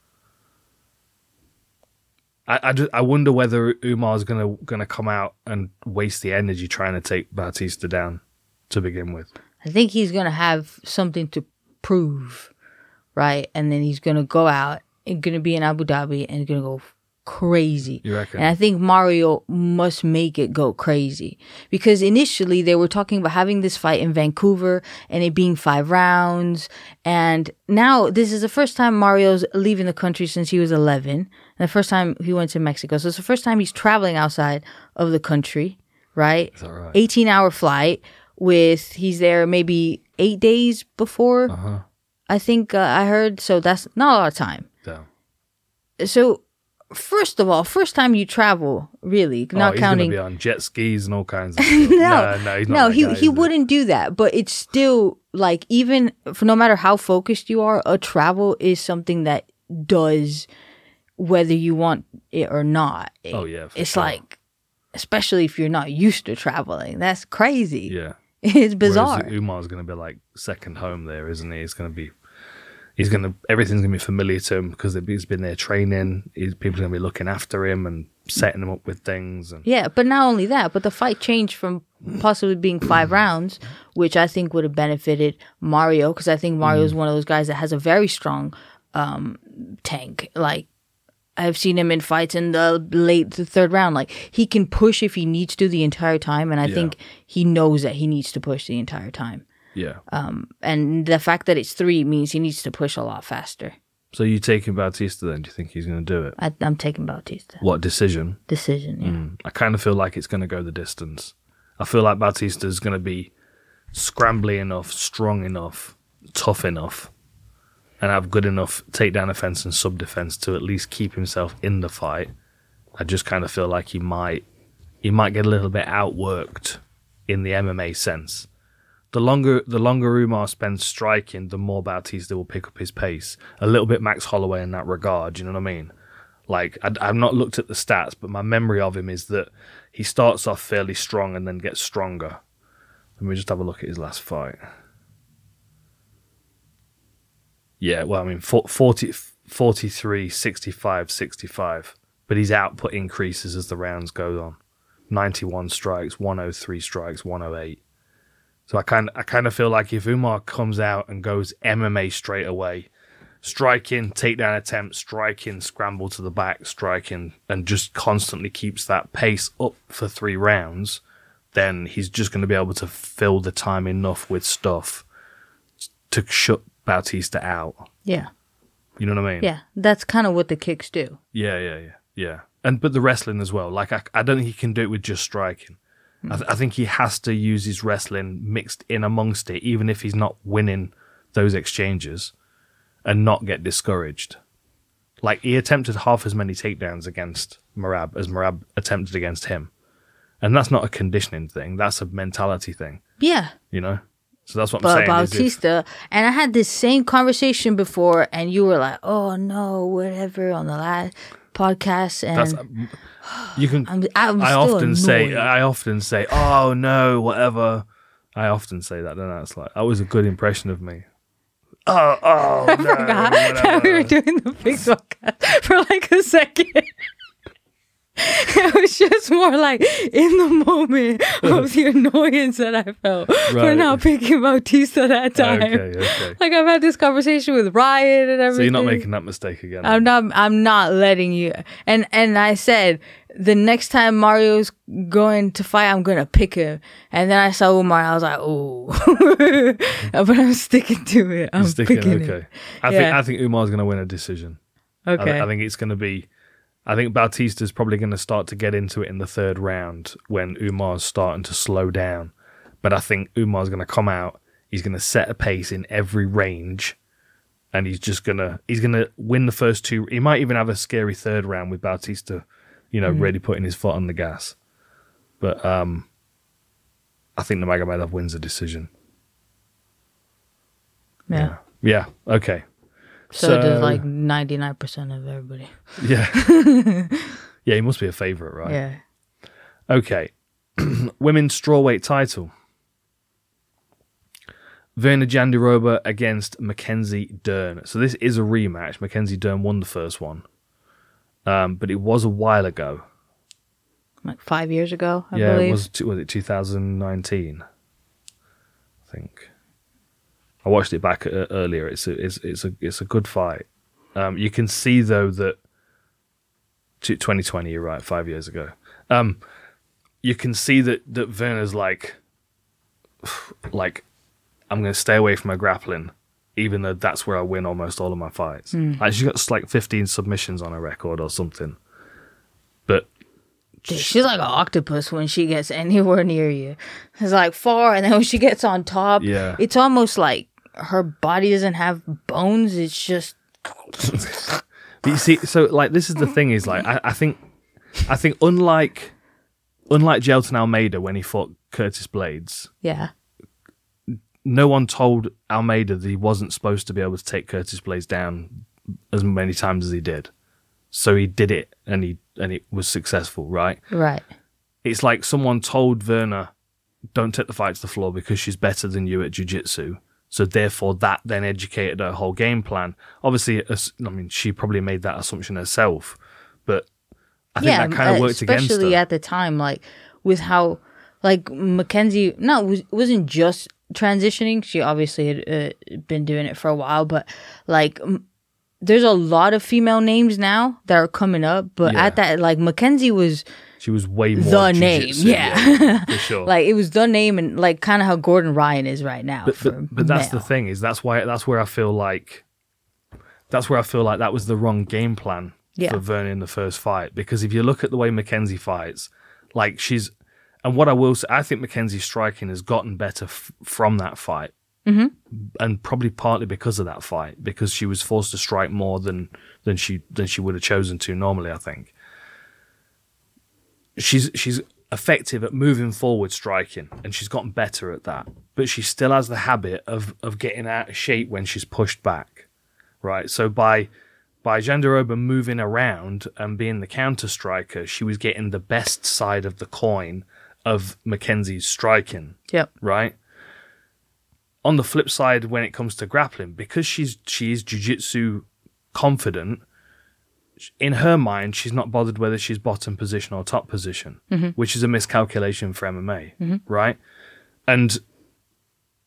I wonder whether Umar's gonna come out and waste the energy trying to take Bautista down to begin with. I think he's gonna have something to prove, right? And then he's gonna go out and gonna be in Abu Dhabi and gonna go crazy. You reckon? And I think Mario must make it go crazy, because initially they were talking about having this fight in Vancouver and it being 5 rounds, and now this is the first time Mario's leaving the country since he was 11, and the first time he went to Mexico, so it's the first time he's traveling outside of the country, right? Is that right? 18-hour flight he's there maybe 8 days before, I think I heard, so that's not a lot of time. Damn. So first of all, first time you travel, really, not he's counting. He's going to be on jet skis and all kinds of stuff. No, he's not. No, that guy, he wouldn't do that. But it's still like, even for no matter how focused you are, a travel is something that does, whether you want it or not. Oh yeah, it's sure. like, especially if you're not used to traveling, that's crazy. Yeah, it's bizarre. Whereas Umar's going to be like second home there, isn't he? Everything's going to be familiar to him because he's been there training. People are going to be looking after him and setting him up with things. And yeah, but not only that, but the fight changed from possibly being 5 rounds, which I think would have benefited Mario, because I think Mario is one of those guys that has a very strong tank. Like, I've seen him in fights in the 3rd round. Like, he can push if he needs to the entire time, and I think he knows that he needs to push the entire time. yeah. And the fact that it's 3 means he needs to push a lot faster. So you taking Bautista then? Do you think he's going to do it? I'm taking Bautista. What, decision? Decision, yeah. I kind of feel like it's going to go the distance. I feel like Bautista is going to be scrambly enough, strong enough, tough enough, and have good enough takedown defense and sub defense to at least keep himself in the fight. I just kind of feel like he might get a little bit outworked in the MMA sense. The longer Umar spends striking, the more Bautista will pick up his pace. A little bit Max Holloway in that regard, you know what I mean? Like, I've not looked at the stats, but my memory of him is that he starts off fairly strong and then gets stronger. Let me just have a look at his last fight. Yeah, well, I mean, 43, 65, 65. But his output increases as the rounds go on. 91 strikes, 103 strikes, 108. So I kind of feel like if Umar comes out and goes MMA straight away, striking, takedown attempt, striking, scramble to the back, striking, and just constantly keeps that pace up for 3 rounds, then he's just going to be able to fill the time enough with stuff to shut Bautista out. Yeah. You know what I mean? Yeah. That's kind of what the kicks do. Yeah. But the wrestling as well. Like, I don't think he can do it with just striking. I think he has to use his wrestling mixed in amongst it, even if he's not winning those exchanges, and not get discouraged. Like, he attempted half as many takedowns against Merab as Merab attempted against him. And that's not a conditioning thing. That's a mentality thing. Yeah. You know? So that's what I'm saying. But Bautista, and I had this same conversation before, and you were like, oh, no, whatever, on the last podcast. And you can. I often say, oh, no, whatever. I often say that, don't I? It's like, that was a good impression of me. Oh, I no. Forgot that we were doing the Fix podcast for like a second. It was just more like in the moment of the annoyance that I felt for not picking Bautista that time. Okay. Like, I've had this conversation with Ryan and everything. So you're not making that mistake again. I'm not letting you. And I said the next time Mario's going to fight, I'm gonna pick him. And then I saw Umar. I was like, oh, but I'm sticking to it. I'm picking it. I think Umar's gonna win a decision. Okay. I think it's gonna be. I think Bautista's probably going to start to get into it in the 3rd round when Umar's starting to slow down. But I think Umar's going to come out. He's going to set a pace in every range, and he's going to win the first 2. He might even have a scary 3rd round with Bautista, really putting his foot on the gas. But I think Nurmagomedov wins the decision. Yeah. Okay. So does like 99% of everybody. Yeah. Yeah, he must be a favourite, right? Yeah. Okay. Women's strawweight title. Virna Jandiroba against Mackenzie Dern. So this is a rematch. Mackenzie Dern won the first one. But it was a while ago. Like 5 years ago, I believe. Was it 2019? I think. I watched it back earlier. It's a good fight. You can see though that 2020. You're right. 5 years ago. You can see that Werner's like I'm going to stay away from her grappling, even though that's where I win almost all of my fights. Like, she's got like 15 submissions on her record or something. But she's like an octopus when she gets anywhere near you. It's like far, and then when she gets on top, it's almost like her body doesn't have bones. It's just. But you see, so like this is the thing is like I think unlike Gelton Almeida when he fought Curtis Blades, no one told Almeida that he wasn't supposed to be able to take Curtis Blades down as many times as he did. So he did it, and it was successful, right? Right. It's like someone told Werner, "Don't take the fight to the floor because she's better than you at jiu-jitsu." So therefore, that then educated her whole game plan. Obviously, I mean, she probably made that assumption herself, but I think that kind of worked against her. Especially at the time, like with how, like Mackenzie, wasn't just transitioning. She obviously had been doing it for a while, but like. There's a lot of female names now that are coming up, but at that, like Mackenzie she was way more the name, for sure. Like it was the name, and like kind of how Gordon Ryan is right now. But that's the thing is that's where I feel like that was the wrong game plan for Werner in the first fight, because if you look at the way Mackenzie fights, like and what I will say, I think Mackenzie's striking has gotten better from that fight. Mm-hmm. And probably partly because of that fight, because she was forced to strike more than she would have chosen to normally. I think she's effective at moving forward striking, and she's gotten better at that. But she still has the habit of getting out of shape when she's pushed back, right? So by Jandiroba moving around and being the counter striker, she was getting the best side of the coin of Mackenzie's striking. Yep. Right. On the flip side, when it comes to grappling, because she is jiu-jitsu confident, in her mind, she's not bothered whether she's bottom position or top position, which is a miscalculation for MMA, right? And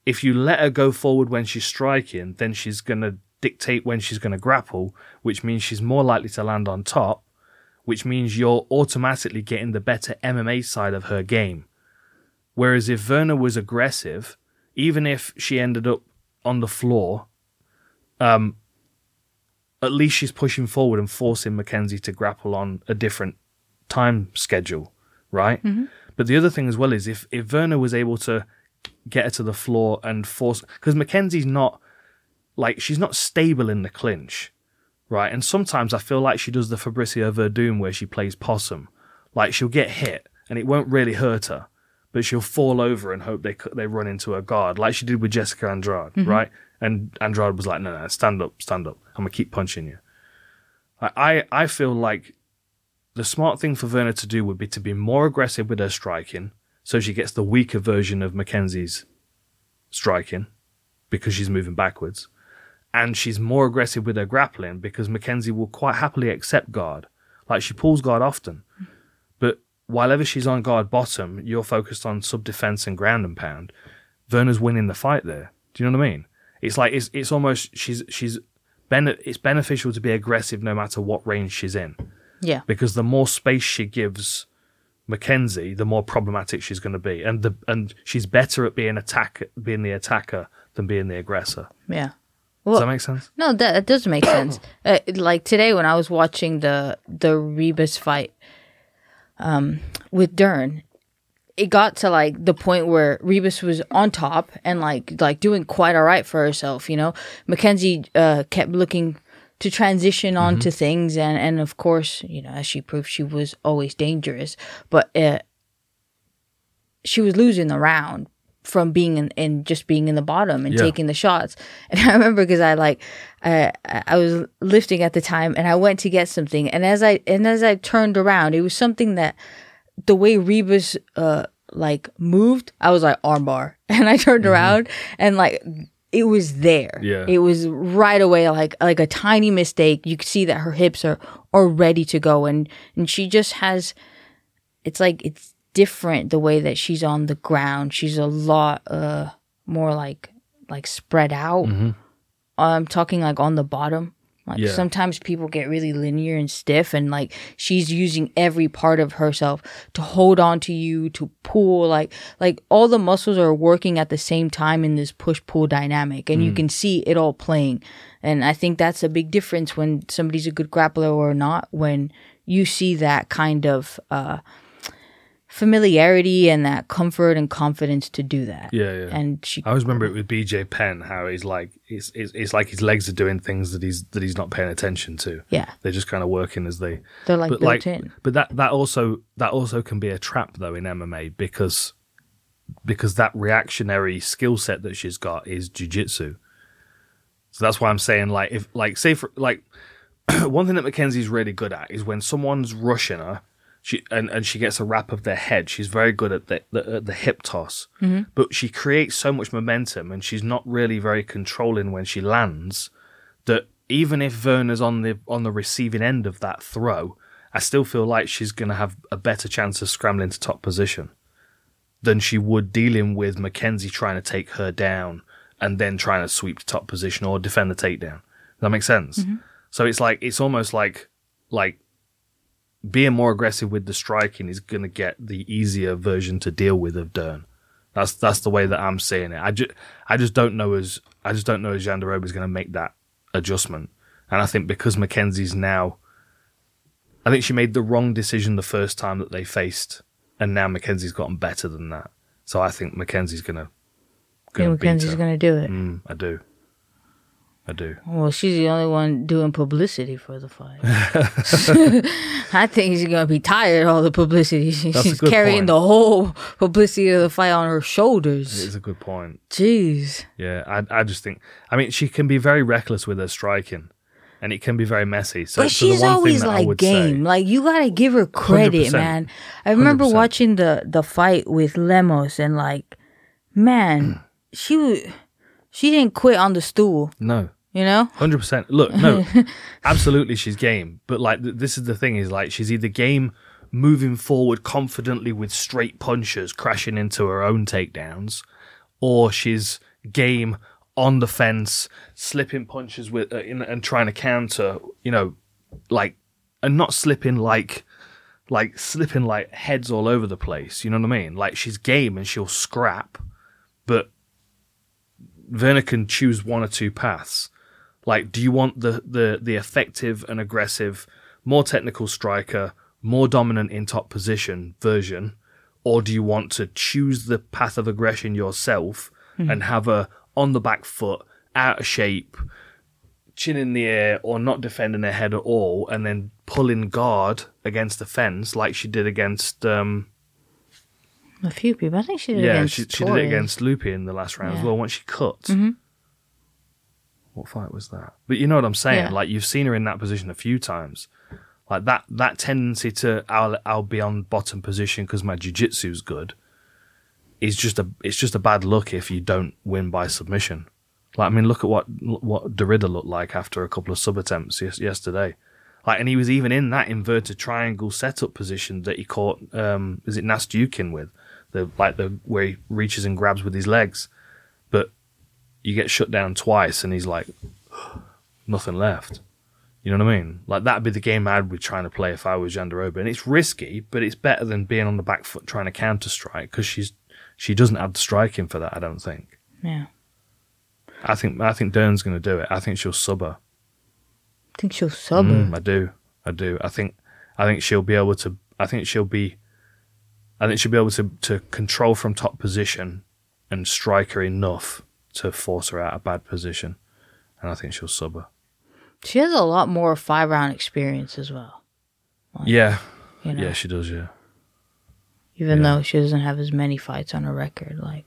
if you let her go forward when she's striking, then she's going to dictate when she's going to grapple, which means she's more likely to land on top, which means you're automatically getting the better MMA side of her game. Whereas if Virna was aggressive, even if she ended up on the floor, at least she's pushing forward and forcing Mackenzie to grapple on a different time schedule, right? Mm-hmm. But the other thing as well is if Virna was able to get her to the floor and force... Because Mackenzie's not... Like, she's not stable in the clinch, right? And sometimes I feel like she does the Fabricio Verdum where she plays possum. Like, she'll get hit and it won't really hurt her, but she'll fall over and hope they run into her guard, like she did with Jessica Andrade, right? And Andrade was like, no, stand up. I'm going to keep punching you. I feel like the smart thing for Virna to do would be to be more aggressive with her striking, so she gets the weaker version of Mackenzie's striking because she's moving backwards. And she's more aggressive with her grappling because Mackenzie will quite happily accept guard. Like, she pulls guard often. But while ever she's on guard bottom, you're focused on sub-defense and ground and pound. Virna's winning the fight there. Do you know what I mean? It's like, it's almost, it's beneficial to be aggressive no matter what range she's in. Yeah. Because the more space she gives Mackenzie, the more problematic she's going to be. And she's better at being the attacker than being the aggressor. Yeah. Well, does that make sense? No, that does make sense. Like today when I was watching the Ribas fight with Dern, it got to like the point where Ribas was on top and like doing quite all right for herself, you know. Mackenzie kept looking to transition onto things, and of course, you know, as she proved, she was always dangerous, but she was losing the round from being in just being in the bottom and taking the shots. And I remember because I was lifting at the time and I went to get something, and as I turned around, it was something that the way Ribas like moved, I was like armbar, and I turned around and like it was there. Yeah. It was right away, like a tiny mistake. You could see that her hips are ready to go, and she just has. It's like it's different the way that she's on the ground. She's a lot more like spread out. I'm talking like on the bottom. Like sometimes people get really linear and stiff, and like she's using every part of herself to hold on to you, to pull, like all the muscles are working at the same time in this push-pull dynamic, and you can see it all playing. And I think that's a big difference when somebody's a good grappler or not, when you see that kind of familiarity and that comfort and confidence to do that. Yeah. And I always remember it with BJ Penn, how he's like it's like his legs are doing things that he's not paying attention to. Yeah, they're just kind of working as they're like built in. But that also can be a trap though in MMA because that reactionary skill set that she's got is jiu-jitsu. So that's why I'm saying say for one thing that Mackenzie's really good at is when someone's rushing her. She gets a wrap of their head. She's very good at the hip toss, but she creates so much momentum, and she's not really very controlling when she lands. That even if Virna's on the receiving end of that throw, I still feel like she's going to have a better chance of scrambling to top position than she would dealing with Mackenzie trying to take her down and then trying to sweep to top position or defend the takedown. Does that make sense? So it's almost like being more aggressive with the striking is going to get the easier version to deal with of Dern. That's the way that I'm seeing it. I just don't know as Jandiroba is going to make that adjustment. And I think because Mackenzie's now, I think she made the wrong decision the first time that they faced, and now Mackenzie's gotten better than that. So I think Mackenzie's going to Mackenzie's going to do it. I do. Well, she's the only one doing publicity for the fight. I think she's going to be tired of all the publicity. She's carrying the whole publicity of the fight on her shoulders. It's a good point. Jeez. Yeah, I just think... I mean, she can be very reckless with her striking, and it can be very messy. So, but she's always like game. Like, you got to give her credit, 100%. Man. I remember 100%. Watching the fight with Lemos, and like, man, she didn't quit on the stool. No. You know? 100%. Look, no, absolutely she's game. But like, this is the thing is like, she's either game moving forward confidently with straight punches crashing into her own takedowns, or she's game on the fence, slipping punches with and trying to counter, and not slipping like slipping like heads all over the place. You know what I mean? Like, she's game and she'll scrap, but Virna can choose one or two paths. Like, do you want the effective and aggressive, more technical striker, more dominant in top position version, or do you want to choose the path of aggression yourself and have her on the back foot, out of shape, chin in the air, or not defending her head at all, and then pulling guard against the fence like she did against a few people. I think she did against she did it against Loopy in the last round as well, once she cut. What fight was that? But you know what I'm saying? Yeah. Like, you've seen her in that position a few times. Like, that tendency to I'll be on bottom position because my jiu-jitsu's good is just a bad look if you don't win by submission. Like, I mean, look at what Derrida looked like after a couple of sub attempts yesterday. Like, and he was even in that inverted triangle setup position that he caught is it Nastyukin with the where he reaches and grabs with his legs, but you get shut down twice and he's like nothing left. You know what I mean? Like, that'd be the game I'd be trying to play if I was Jandiroba. And it's risky, but it's better than being on the back foot trying to counter strike, because she doesn't have the striking for that, I don't think. Yeah. I think Dern's going to do it. I think she'll sub her. I think she'll sub her. I do. I think she'll be able to. I think she'll be able to control from top position and strike her enough to force her out of bad position, and I think she'll sub her. She has a lot more 5-round experience as well. Like, yeah. You know, yeah, she does. Yeah. Even though she doesn't have as many fights on her record, like.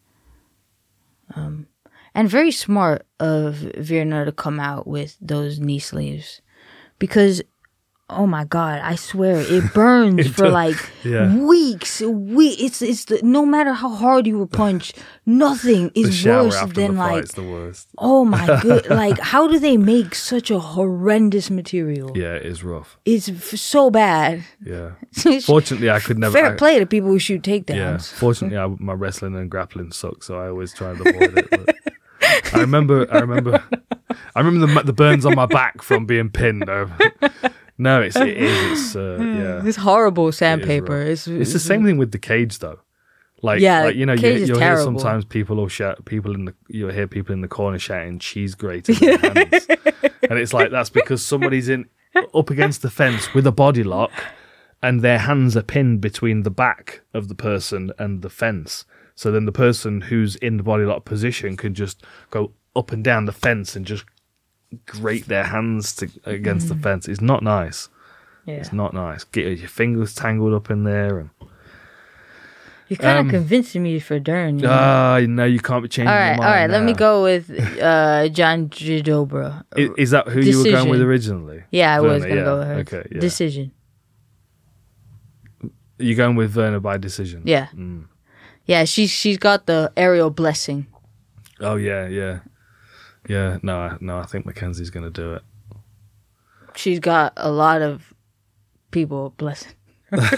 And very smart of Virna to come out with those knee sleeves, because, oh my God, I swear it burns for like weeks. No matter how hard you were punched, nothing is worse than the like. Fight's the worst. Oh my God! Like, how do they make such a horrendous material? Yeah, it is rough. It's so bad. Yeah. Fortunately, I could never. Fair play to people who shoot takedowns. Yeah. Fortunately, my wrestling and grappling sucks, so I always try and avoid it. But I remember the burns on my back from being pinned. No, it is. It's horrible sandpaper. It's the same thing with the cage, though. Like, you'll hear sometimes you'll hear people in the corner shouting cheese grater in their hands. And it's like, that's because somebody's up against the fence with a body lock and their hands are pinned between the back of the person and the fence. So then the person who's in the body lock position can just go up and down the fence and just grate their hands against the fence. It's not nice. Yeah. It's not nice. Get your fingers tangled up in there. And you're kind of convincing me for Dern. No, you can't be changing your mind. All right. Let me go with Jandiroba. Is that who you were going with originally? Yeah, I was going to go with her. Okay, yeah. Decision. You're going with Virna by decision? Yeah. Yeah, she's got the aerial blessing. Oh, yeah. Yeah, no, I think Mackenzie's going to do it. She's got a lot of people blessing. She's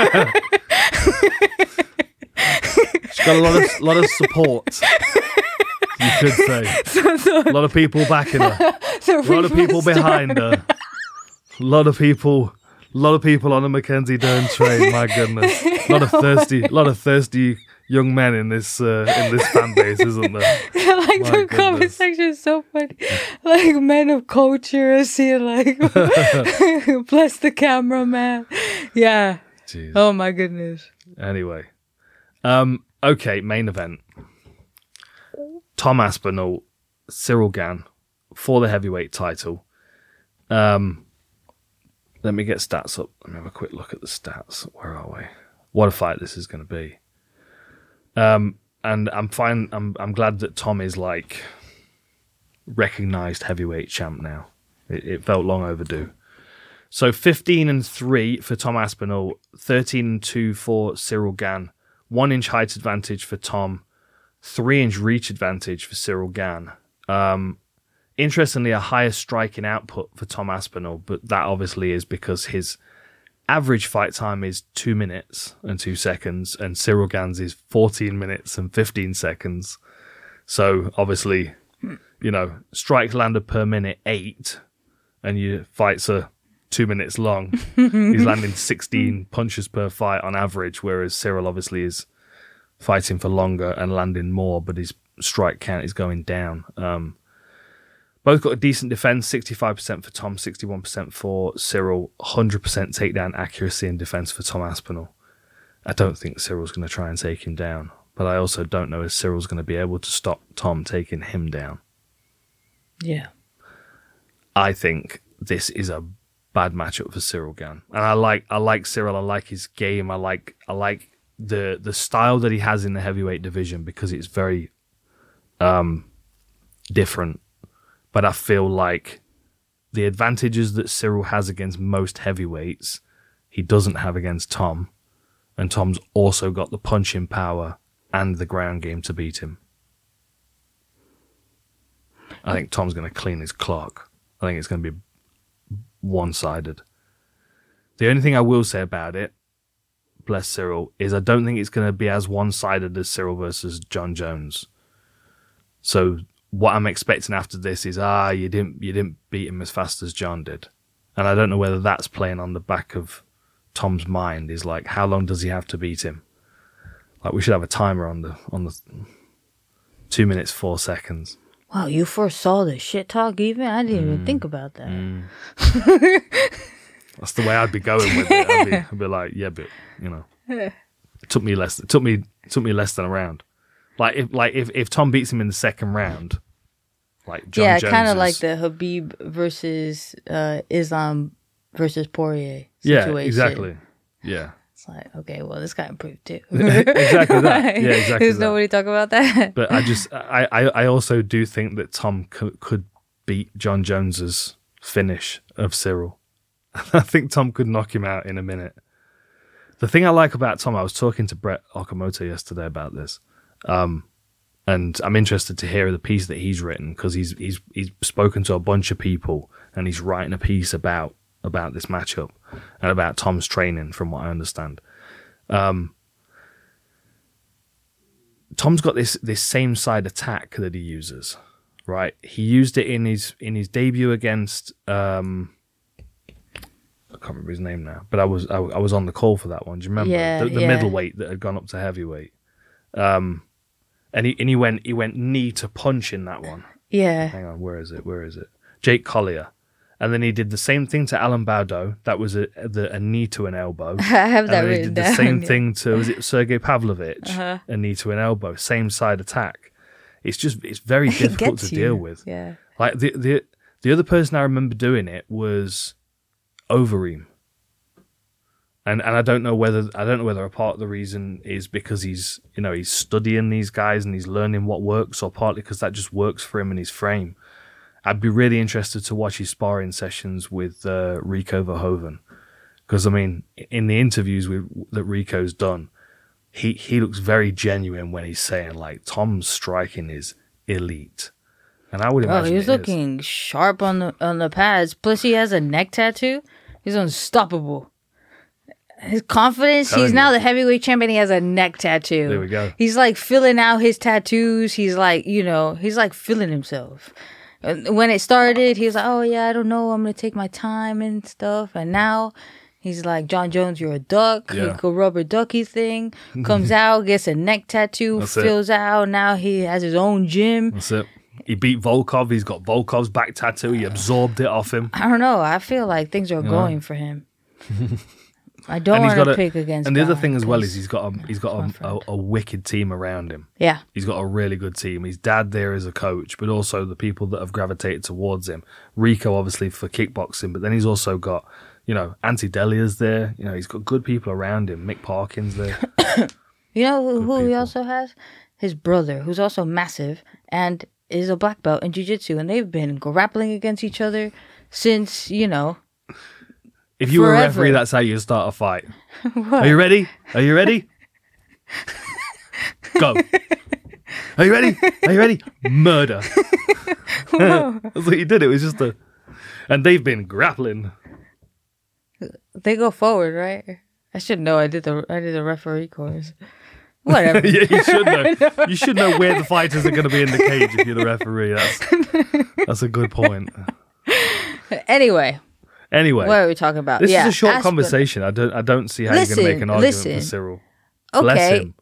got a lot of support. You could say. A lot of people backing her. A lot of people behind her. A lot of people on the Mackenzie Dern train. My goodness, a lot of thirsty young men in this fan base, isn't there? Like, my the comment section is so funny. Like, men of culture, seeing like bless the cameraman. Yeah. Jeez. Oh my goodness. Anyway, okay, main event. Tom Aspinall, Cyril Gane for the heavyweight title. Let me get stats up. Let me have a quick look at the stats. Where are we? What a fight this is going to be. And I'm fine. I'm glad that Tom is like recognized heavyweight champ now. It felt long overdue. So 15-3 for Tom Aspinall, 13-2 for Cyril Gane, 1 inch height advantage for Tom, 3 inch reach advantage for Cyril Gane. Interestingly, a higher striking output for Tom Aspinall, but that obviously is because his average fight time is 2 minutes and 2 seconds, and Cyril Gane's is 14 minutes and 15 seconds. So obviously, strikes landed per minute 8, and your fights are 2 minutes long. He's landing 16 punches per fight on average, whereas Cyril obviously is fighting for longer and landing more, but his strike count is going down. Both got a decent defense, 65% for Tom, 61% for Cyril, 100% takedown accuracy and defense for Tom Aspinall. I don't think Cyril's going to try and take him down, but I also don't know if Cyril's going to be able to stop Tom taking him down. Yeah. I think this is a bad matchup for Cyril Gane. And I like Cyril, I like his game, I like the style that he has in the heavyweight division because it's very different. But I feel like the advantages that Cyril has against most heavyweights, he doesn't have against Tom. And Tom's also got the punching power and the ground game to beat him. I think Tom's going to clean his clock. I think it's going to be one-sided. The only thing I will say about it, bless Cyril, is I don't think it's going to be as one-sided as Cyril versus John Jones. So what I'm expecting after this is, you didn't beat him as fast as John did. And I don't know whether that's playing on the back of Tom's mind, is like, how long does he have to beat him? Like, we should have a timer on the 2 minutes, 4 seconds. Wow, you foresaw the shit talk even? I didn't even think about that. That's the way I'd be going with it. I'd be like, yeah, but it took me less than a round. Like if Tom beats him in the second round, like John Jones, kind of like the Habib versus Islam versus Poirier situation. Yeah, exactly. Yeah. It's like, okay, well, this guy improved too. Exactly that. Yeah, exactly. There's nobody talk about that. But I also do think that Tom could beat John Jones's finish of Cyril. I think Tom could knock him out in a minute. The thing I like about Tom, I was talking to Brett Okamoto yesterday about this, and I'm interested to hear the piece that he's written because he's spoken to a bunch of people and he's writing a piece about this matchup and about Tom's training, from what I understand. Tom's got this same side attack that he uses, right? He used it in his debut against I can't remember his name now, but I was on the call for that one. Do you remember? Yeah, the middleweight that had gone up to heavyweight. And he went knee to punch in that one. Yeah. Hang on, where is it? Jake Collier. And then he did the same thing to Alan Baudo. That was a knee to an elbow. I have that and then written down. He did the same thing to, was it Sergey Pavlovich? Uh-huh. A knee to an elbow. Same side attack. It's very difficult to deal with. Yeah. Like the other person I remember doing it was Overeem. And I don't know whether a part of the reason is because he's studying these guys and he's learning what works, or partly because that just works for him in his frame. I'd be really interested to watch his sparring sessions with Rico Verhoeven, because I mean, in the interviews that Rico's done, he looks very genuine when he's saying like Tom's striking is elite, and I would imagine he's looking sharp on the pads. Plus, he has a neck tattoo. He's unstoppable. His confidence. He's now the heavyweight champion. He has a neck tattoo. There we go. He's like filling out his tattoos. He's like feeling himself. When it started, he was like, "Oh yeah, I don't know. I'm gonna take my time and stuff." And now he's like, "John Jones, you're a duck." Yeah. Like a rubber ducky thing. Comes out, gets a neck tattoo, fills out. Now he has his own gym. That's it. He beat Volkov. He's got Volkov's back tattoo. He absorbed it off him. I don't know. I feel like things are going for him. I don't want to pick against. And the other thing as well is he's got a wicked team around him. Yeah, he's got a really good team. His dad there is a coach, but also the people that have gravitated towards him. Rico obviously for kickboxing, but then he's also got Ante Delia's there. He's got good people around him. Mick Parkins there. You know who he also has? His brother, who's also massive and is a black belt in jiu-jitsu, and they've been grappling against each other since If you forever. were a referee, that's how you start a fight. Are you ready? Go. Are you ready? Murder. That's what you did. It was just and they've been grappling. They go forward, right? I should know. I did the referee course. Whatever. Yeah, you should know. You should know where the fighters are going to be in the cage if you're the referee. That's a good point. Anyway, what are we talking about? This is a short conversation. I don't see how you're going to make an argument for Cyril. Bless him.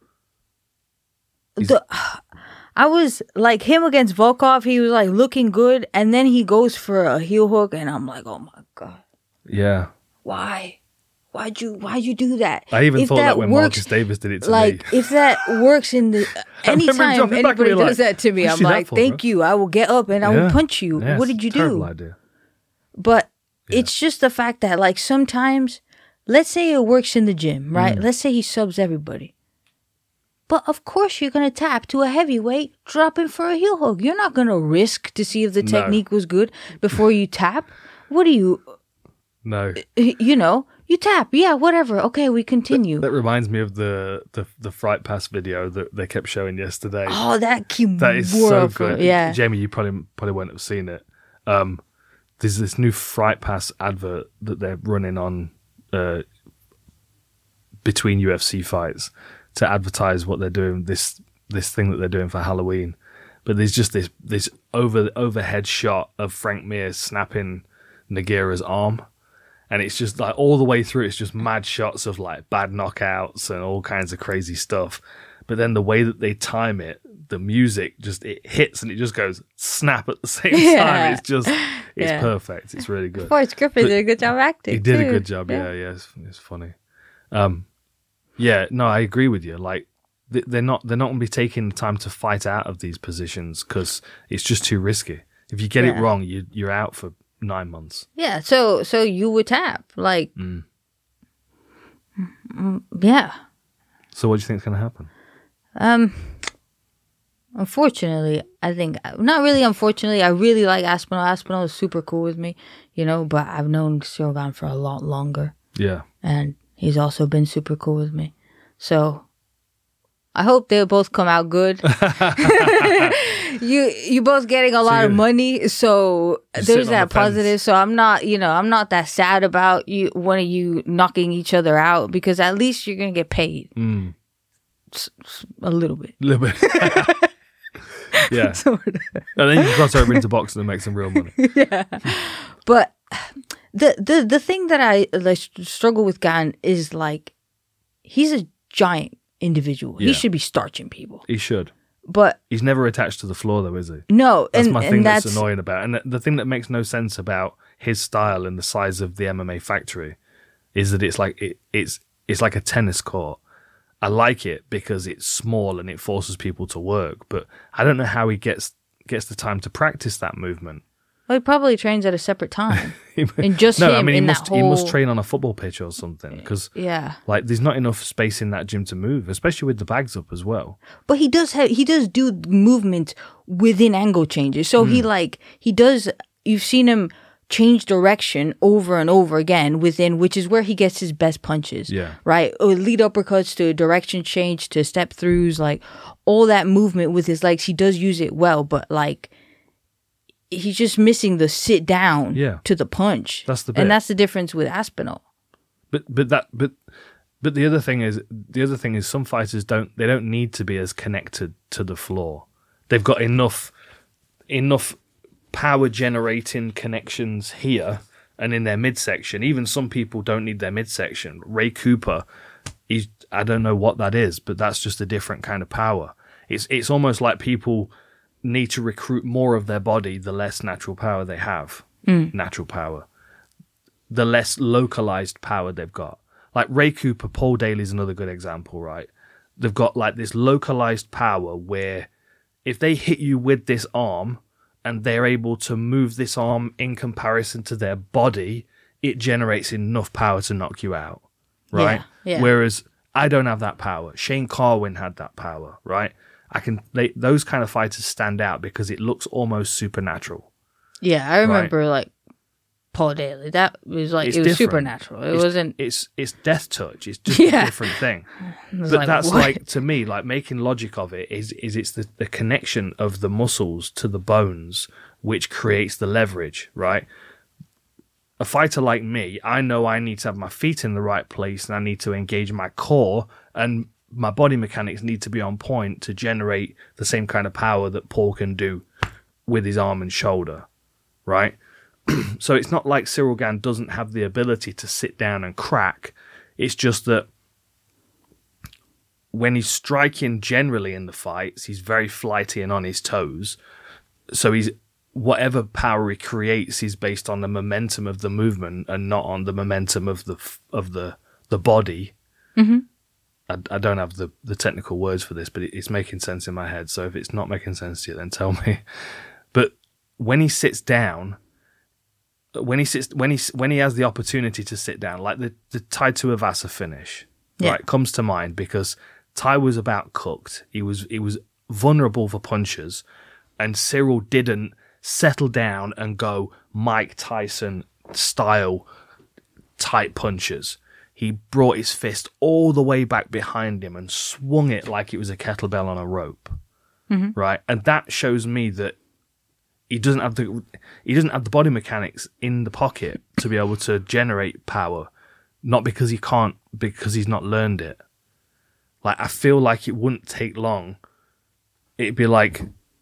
I was like him against Volkov. He was like looking good, and then he goes for a heel hook, and I'm like, oh my god. Yeah. Why? Why'd you do that? I even thought that when Marcus Davis did it to me. If that works in the anytime anybody does that to me, I'm like, thank you. I will get up and I will punch you. Yeah, what did you do? Terrible idea. But it's just the fact that like sometimes, let's say it works in the gym, right? Let's say he subs everybody. But of course you're gonna tap to a heavyweight, dropping for a heel hook. You're not gonna risk to see if the technique was good before you tap. What do you? No. You tap, yeah, whatever. Okay, we continue. That reminds me of the Fright Pass video that they kept showing yesterday. Oh, that is so good. Yeah, Jamie, you probably won't have seen it. There's this new Fright Pass advert that they're running on between UFC fights to advertise what they're doing. This thing that they're doing for Halloween, but there's just this overhead shot of Frank Mir snapping Nogueira's arm. And it's just like all the way through, it's just mad shots of like bad knockouts and all kinds of crazy stuff. But then the way that they time it, the music it hits and it just goes snap at the same time. It's perfect. It's really good. Forrest Griffin did a good job acting. He did a good job. Yeah. It's funny. No, I agree with you. Like they're not going to be taking the time to fight out of these positions because it's just too risky. If you get it wrong, you're out for 9 months. Yeah, so you would tap like, yeah. So what do you think is going to happen? Unfortunately, I think not really. Unfortunately, I really like Aspinall. Aspinall is super cool with me, But I've known Cyril Gane for a lot longer. Yeah, and he's also been super cool with me. So I hope they both come out good. You both getting a lot of money, so there's that positive. So I'm not that sad about one of you knocking each other out because at least you're gonna get paid a little bit. Yeah, and then you can cross over into boxing and make some real money. Yeah, but the thing that I struggle with Gane is like he's a giant individual. Yeah. He should be starching people. He should. But he's never attached to the floor, though, is he? No, that's my thing. That's annoying about, and the thing that makes no sense about his style and the size of the MMA factory is that it's like it's like a tennis court. I like it because it's small and it forces people to work, but I don't know how he gets the time to practice that movement. Well, he probably trains at a separate time. And just he must train on a football pitch or something because like there's not enough space in that gym to move, especially with the bags up as well. But he does do movement within angle changes. So he does. You've seen him change direction over and over again within, which is where he gets his best punches. Yeah. Right. Or lead uppercuts to direction change to step throughs, like all that movement with his legs. He does use it well, but like. He's just missing the sit down to the punch. That's the bit. And that's the difference with Aspinall. But the other thing is some fighters don't need to be as connected to the floor. They've got enough power generating connections here and in their midsection. Even some people don't need their midsection. Ray Cooper, I don't know what that is, but that's just a different kind of power. It's almost like people need to recruit more of their body the less natural power they have. Natural power. The less localized power they've got. Like Ray Cooper, Paul Daly's another good example, right? They've got like this localized power where if they hit you with this arm and they're able to move this arm in comparison to their body, it generates enough power to knock you out, right? Yeah. Whereas I don't have that power. Shane Carwin had that power, right? Those kind of fighters stand out because it looks almost supernatural. Yeah, I remember like Paul Daly. That was like it was supernatural. It wasn't. It's death touch. It's just a different thing. But like, that's what? Like to me, like making logic of it is it's the connection of the muscles to the bones which creates the leverage, right? A fighter like me, I know I need to have my feet in the right place and I need to engage my core and my body mechanics need to be on point to generate the same kind of power that Paul can do with his arm and shoulder, right? So it's not like Ciryl Gane doesn't have the ability to sit down and crack. It's just that when he's striking generally in the fights, he's very flighty and on his toes. So he's whatever power he creates is based on the momentum of the movement and not on the momentum of the body. Mm-hmm. I don't have the technical words for this, but it's making sense in my head. So if it's not making sense to you, then tell me. But when he sits down, when he has the opportunity to sit down, like the Tai Tuivasa finish, right, comes to mind because Tai was about cooked. He was vulnerable for punches, and Ciryl didn't settle down and go Mike Tyson style tight punches. He brought his fist all the way back behind him and swung it like it was a kettlebell on a rope, right? And that shows me that he doesn't have the body mechanics in the pocket to be able to generate power. Not because he can't, because he's not learned it. Like, I feel like it wouldn't take long. It'd be like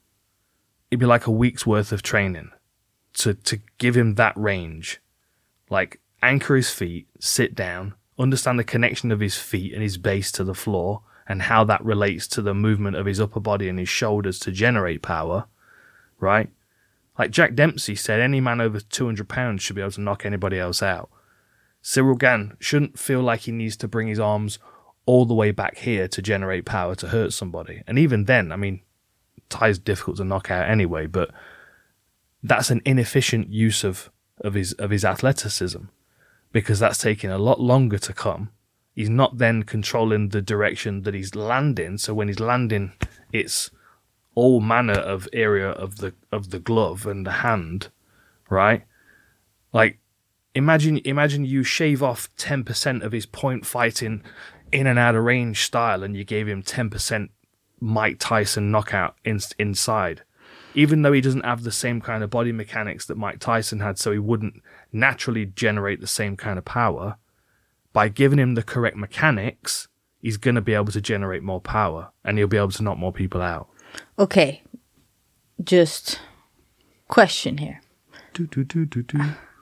a week's worth of training to give him that range. Like, anchor his feet, sit down, understand the connection of his feet and his base to the floor and how that relates to the movement of his upper body and his shoulders to generate power, right? Like Jack Dempsey said, any man over 200 pounds should be able to knock anybody else out. Ciryl Gane shouldn't feel like he needs to bring his arms all the way back here to generate power to hurt somebody. And even then, I mean, Ty's difficult to knock out anyway, but that's an inefficient use of his athleticism, because that's taking a lot longer to come. He's not then controlling the direction that he's landing. So when he's landing, it's all manner of area of the glove and the hand, right? Like, imagine you shave off 10% of his point fighting in and out of range style, and you gave him 10% Mike Tyson knockout inside. Even though he doesn't have the same kind of body mechanics that Mike Tyson had, so he wouldn't naturally generate the same kind of power, by giving him the correct mechanics, he's going to be able to generate more power, and he'll be able to knock more people out. Okay, just question here. Do.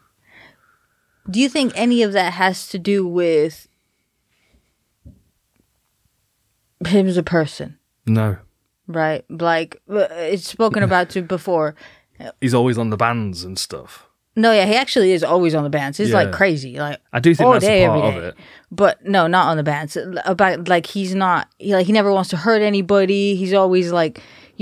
Do you think any of that has to do with him as a person? No. Right? Like, it's spoken about too before. He's always on the bands and stuff. No, yeah, he actually is always on the bands. He's like crazy. Like, I do think that's a part of it. But no, not on the bands. About, like, he's not, he never wants to hurt anybody. He's always like,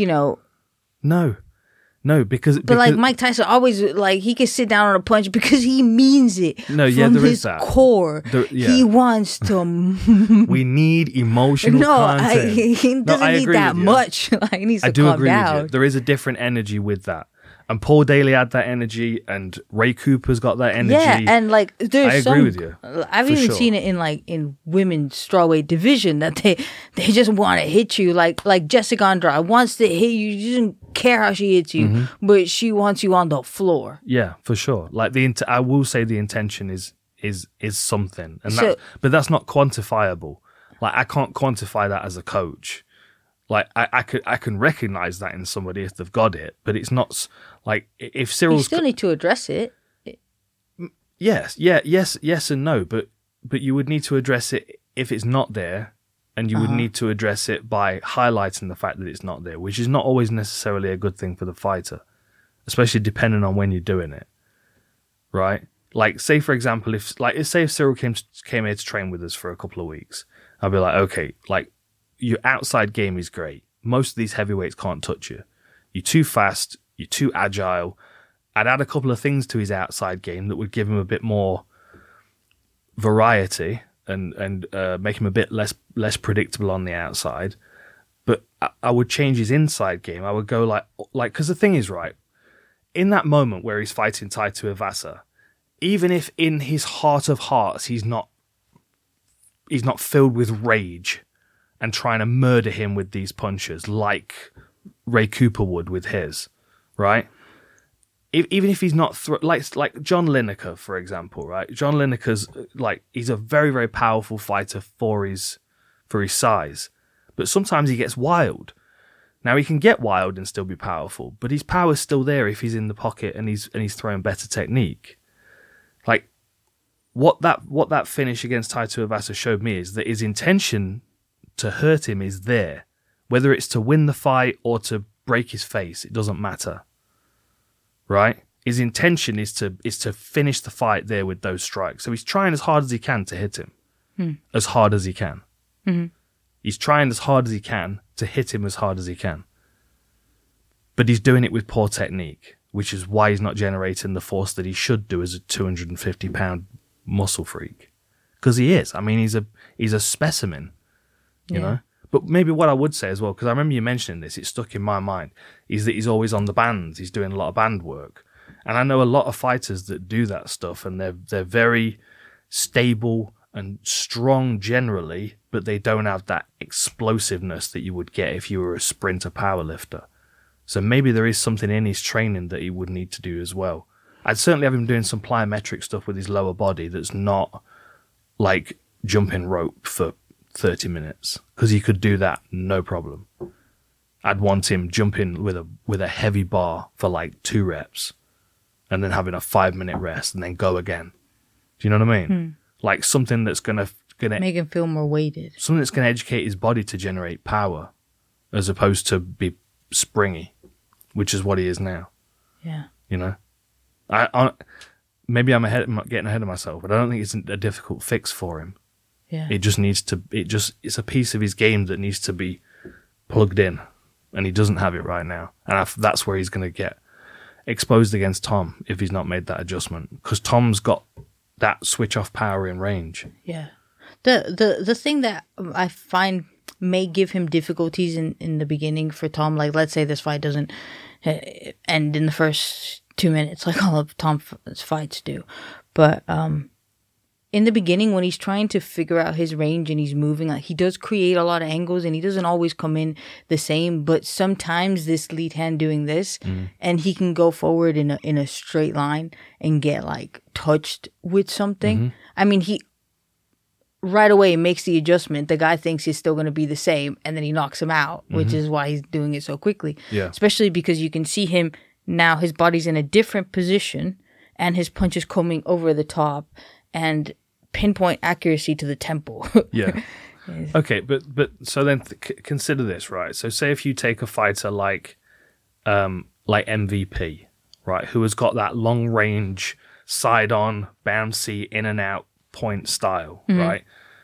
No, because like Mike Tyson always, like, he can sit down on a punch because he means it. No, yeah, from there his is that. Core. He wants to. We need emotional content. He doesn't need that much. Like, he needs to calm down. I do agree with you. There is a different energy with that. And Paul Daly had that energy, and Ray Cooper's got that energy. Yeah, and like there's I agree with you. I've even seen it in women's strawweight division that they just want to hit you, like Jessica Andrade wants to hit you. She doesn't care how she hits you, but she wants you on the floor. Yeah, for sure. Like I will say the intention is something, and but that's not quantifiable. Like, I can't quantify that as a coach. Like, I can recognize that in somebody if they've got it, but it's not like if Cyril's. You still need to address it. Yes, and no, but you would need to address it if it's not there, and you would need to address it by highlighting the fact that it's not there, which is not always necessarily a good thing for the fighter, especially depending on when you're doing it, right? Like, say for example, if Cyril came here to train with us for a couple of weeks, I'd be like, okay, like, your outside game is great. Most of these heavyweights can't touch you. You're too fast. You're too agile. I'd add a couple of things to his outside game that would give him a bit more variety and make him a bit less predictable on the outside. But I would change his inside game. I would go like because the thing is, right, in that moment where he's fighting Tai Tuivasa, even if in his heart of hearts he's not filled with rage and trying to murder him with these punches like Ray Cooper would with his, right? Even if he's not like John Lineker, for example, right? John Lineker's he's a very, very powerful fighter for his for his size. But sometimes he gets wild. Now he can get wild and still be powerful, but his power's still there if he's in the pocket and he's throwing better technique. Like what that finish against Tai Tuivasa showed me is that his intention to hurt him is there. Whether it's to win the fight or to break his face, it doesn't matter. Right? His intention is to finish the fight there with those strikes. So he's trying as hard as he can to hit him. As hard as he can. Mm-hmm. He's trying as hard as he can to hit him as hard as he can. But he's doing it with poor technique, which is why he's not generating the force that he should do as a 250-pound muscle freak. Because he is. I mean, he's a specimen, you know? But maybe what I would say as well, because I remember you mentioning this, it stuck in my mind, is that he's always on the bands. He's doing a lot of band work. And I know a lot of fighters that do that stuff, and they're very stable and strong generally, but they don't have that explosiveness that you would get if you were a sprinter powerlifter. So maybe there is something in his training that he would need to do as well. I'd certainly have him doing some plyometric stuff with his lower body that's not like jumping rope for 30 minutes, because he could do that no problem. I'd want him jumping with a heavy bar for like 2 reps and then having a 5-minute rest and then go again. Do you know what I mean? Like something that's gonna make him feel more weighted. Something that's gonna educate his body to generate power, as opposed to be springy, which is what he is now. Yeah. You know, I maybe I'm getting ahead of myself, but I don't think it's a difficult fix for him. Yeah. It just needs to. It's a piece of his game that needs to be plugged in, and he doesn't have it right now, and that's where he's gonna get exposed against Tom if he's not made that adjustment, because Tom's got that switch off power in range. Yeah. The thing that I find may give him difficulties in the beginning for Tom, like let's say this fight doesn't end in the first 2 minutes like all of Tom's fights do, but in the beginning when he's trying to figure out his range and he's moving, like he does create a lot of angles and he doesn't always come in the same, but sometimes this lead hand doing this and he can go forward in a straight line and get like touched with something. I mean, he right away makes the adjustment. The guy thinks he's still going to be the same and then he knocks him out, which is why he's doing it so quickly. Yeah. Especially because you can see him now, his body's in a different position and his punch is coming over the top and pinpoint accuracy to the temple. Yeah. Okay, but so then consider this, right? So say if you take a fighter like MVP, right, who has got that long range, side on, bouncy, in and out point style, right?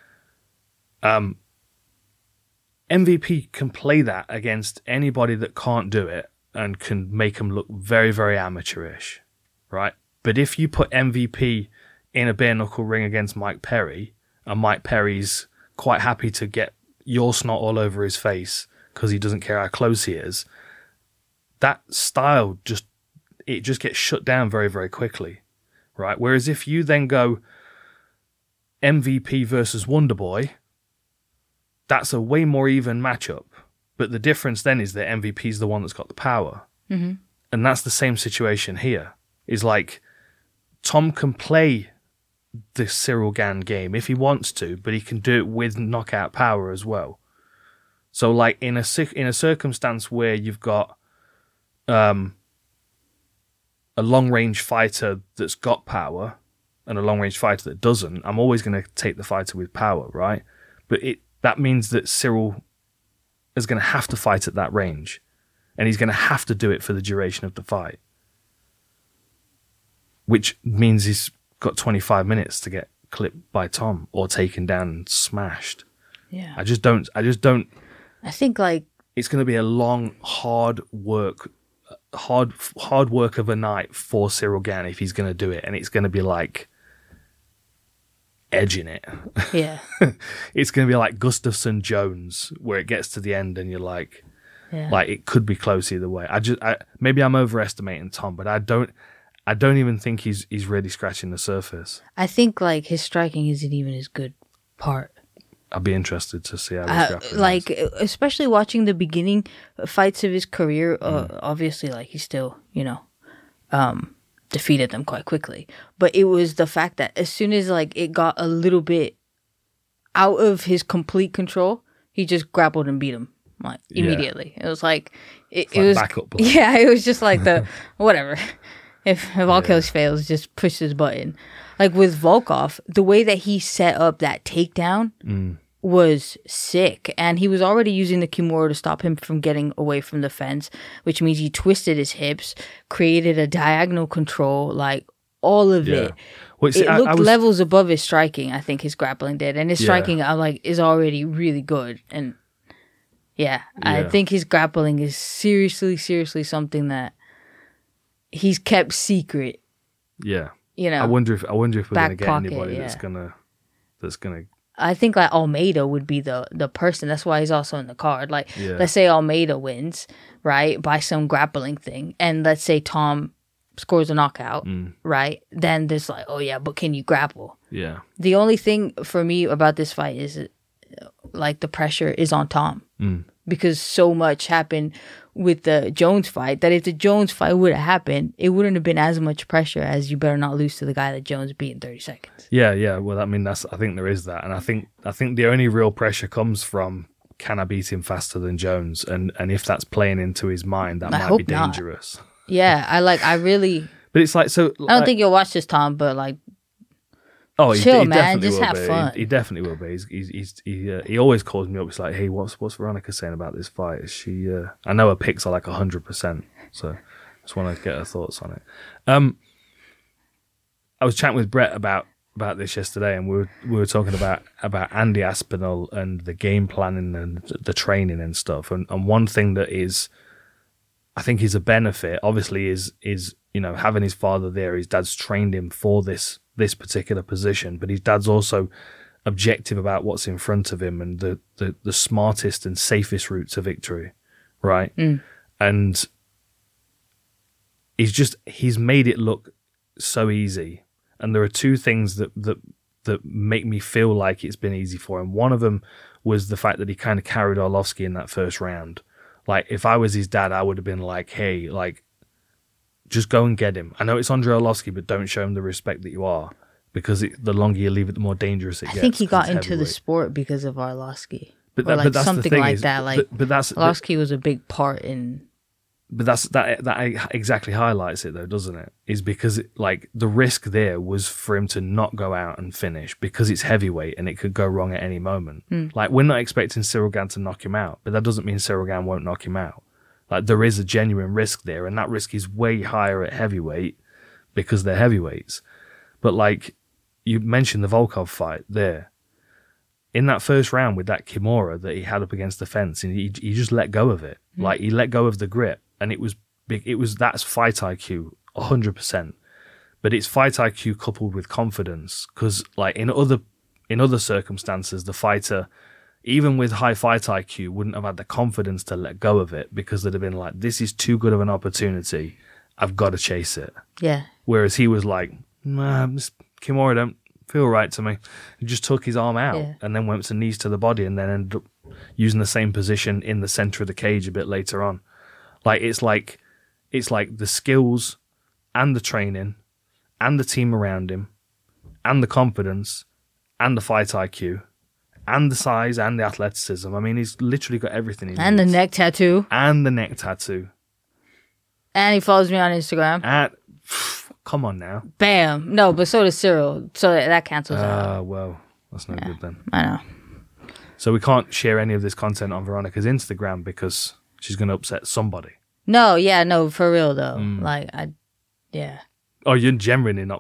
MVP can play that against anybody that can't do it and can make them look very, very amateurish, right? But if you put MVP in a bare knuckle ring against Mike Perry, and Mike Perry's quite happy to get your snot all over his face because he doesn't care how close he is, that style just gets shut down very, very quickly, right? Whereas if you then go MVP versus Wonderboy, that's a way more even matchup. But the difference then is that MVP's the one that's got the power. And that's the same situation here. Is like Tom can play the Ciryl Gane game if he wants to, but he can do it with knockout power as well. So like in a circumstance where you've got a long-range fighter that's got power and a long-range fighter that doesn't, I'm always going to take the fighter with power, right? But that means that Ciryl is going to have to fight at that range, and he's going to have to do it for the duration of the fight, which means he's got 25 minutes to get clipped by Tom or taken down and smashed. Yeah. I just don't. I think like it's going to be a long, hard work of a night for Ciryl Gane if he's going to do it, and it's going to be like edging it. Yeah. It's going to be like Gustafsson Jones, where it gets to the end and you're like, Yeah. like it could be close either way. Maybe I'm overestimating Tom, but I don't even think he's really scratching the surface. I think like his striking isn't even his good part. I'd be interested to see how this grappling like is. especially watching the beginning fights of his career. Obviously, like he still, defeated them quite quickly. But it was the fact that as soon as like it got a little bit out of his complete control, he just grappled and beat him like immediately. It was like it was backup play. Yeah, it was just like the whatever. If Volkov's fails, just push this button. Like with Volkov, the way that he set up that takedown was sick. And he was already using the Kimura to stop him from getting away from the fence, which means he twisted his hips, created a diagonal control, like all of it. Well, see, It looked levels above his striking, I think his grappling did. And his striking, I'm like, is already really good. And I think his grappling is seriously something that he's kept secret. Yeah. You know, I wonder if we're gonna get pocket, anybody that's gonna. I think like Almeida would be the person. That's why he's also in the card. Like, let's say Almeida wins, right, by some grappling thing, and let's say Tom scores a knockout, right? Then there's like, oh yeah, but can you grapple? Yeah. The only thing for me about this fight is like the pressure is on Tom because so much happened with the Jones fight that if the Jones fight would have happened, it wouldn't have been as much pressure as you better not lose to the guy that Jones beat in 30 seconds. Yeah. Well, I mean, I think there is that, and I think the only real pressure comes from can I beat him faster than Jones, and if that's playing into his mind, that might be dangerous. Yeah, I really. But it's like so. I don't think you'll watch this, Tom, but like. Oh, chill, he man. definitely Just will have be. fun. He definitely will be. He always calls me up. It's like, hey, what's Veronica saying about this fight? Is she? I know her picks are like 100%. So, just want to get her thoughts on it. I was chatting with Brett about this yesterday, and we were talking about Andy Aspinall and the game planning and the training and stuff. And one thing that is, I think, is a benefit. Obviously, is having his father there. His dad's trained him for this particular position, but his dad's also objective about what's in front of him and the smartest and safest route to victory, right? And he's made it look so easy. And there are two things that make me feel like it's been easy for him. One of them was the fact that he kind of carried Arlovsky in that first round. Like, if I was his dad, I would have been like, hey, like, just go and get him. I know it's Andrei Arlovsky, but don't show him the respect that you are, because the longer you leave it, the more dangerous it gets. I think he got into the sport because of Arlovsky. But that's something like that. Like, but that's Arlovsky was a big part in. But that exactly highlights it, though, doesn't it? Is because the risk there was for him to not go out and finish because it's heavyweight and it could go wrong at any moment. Like, we're not expecting Cyril Gane to knock him out, but that doesn't mean Cyril Gane won't knock him out. Like, there is a genuine risk there, and that risk is way higher at heavyweight because they're heavyweights. But like you mentioned, the Volkov fight there, in that first round with that Kimura that he had up against the fence, and he just let go of it. Like, he let go of the grip, and it was big. That's fight IQ, 100%. But it's fight IQ coupled with confidence, because like in other circumstances, the fighter, even with high fight IQ, wouldn't have had the confidence to let go of it because they'd have been like, this is too good of an opportunity. I've got to chase it. Yeah. Whereas he was like, nah, this Kimura don't feel right to me. He just took his arm out and then went to knees to the body and then ended up using the same position in the center of the cage a bit later on. It's like the skills and the training and the team around him and the confidence and the fight IQ and the size and the athleticism. I mean, he's literally got everything he needs. And the neck tattoo. And the neck tattoo. And he follows me on Instagram. Come on now. Bam. No, but so does Cyril. So that cancels out. Well, that's no good then. I know. So we can't share any of this content on Veronica's Instagram because she's going to upset somebody. No, for real though. Yeah. Oh, you're genuinely not.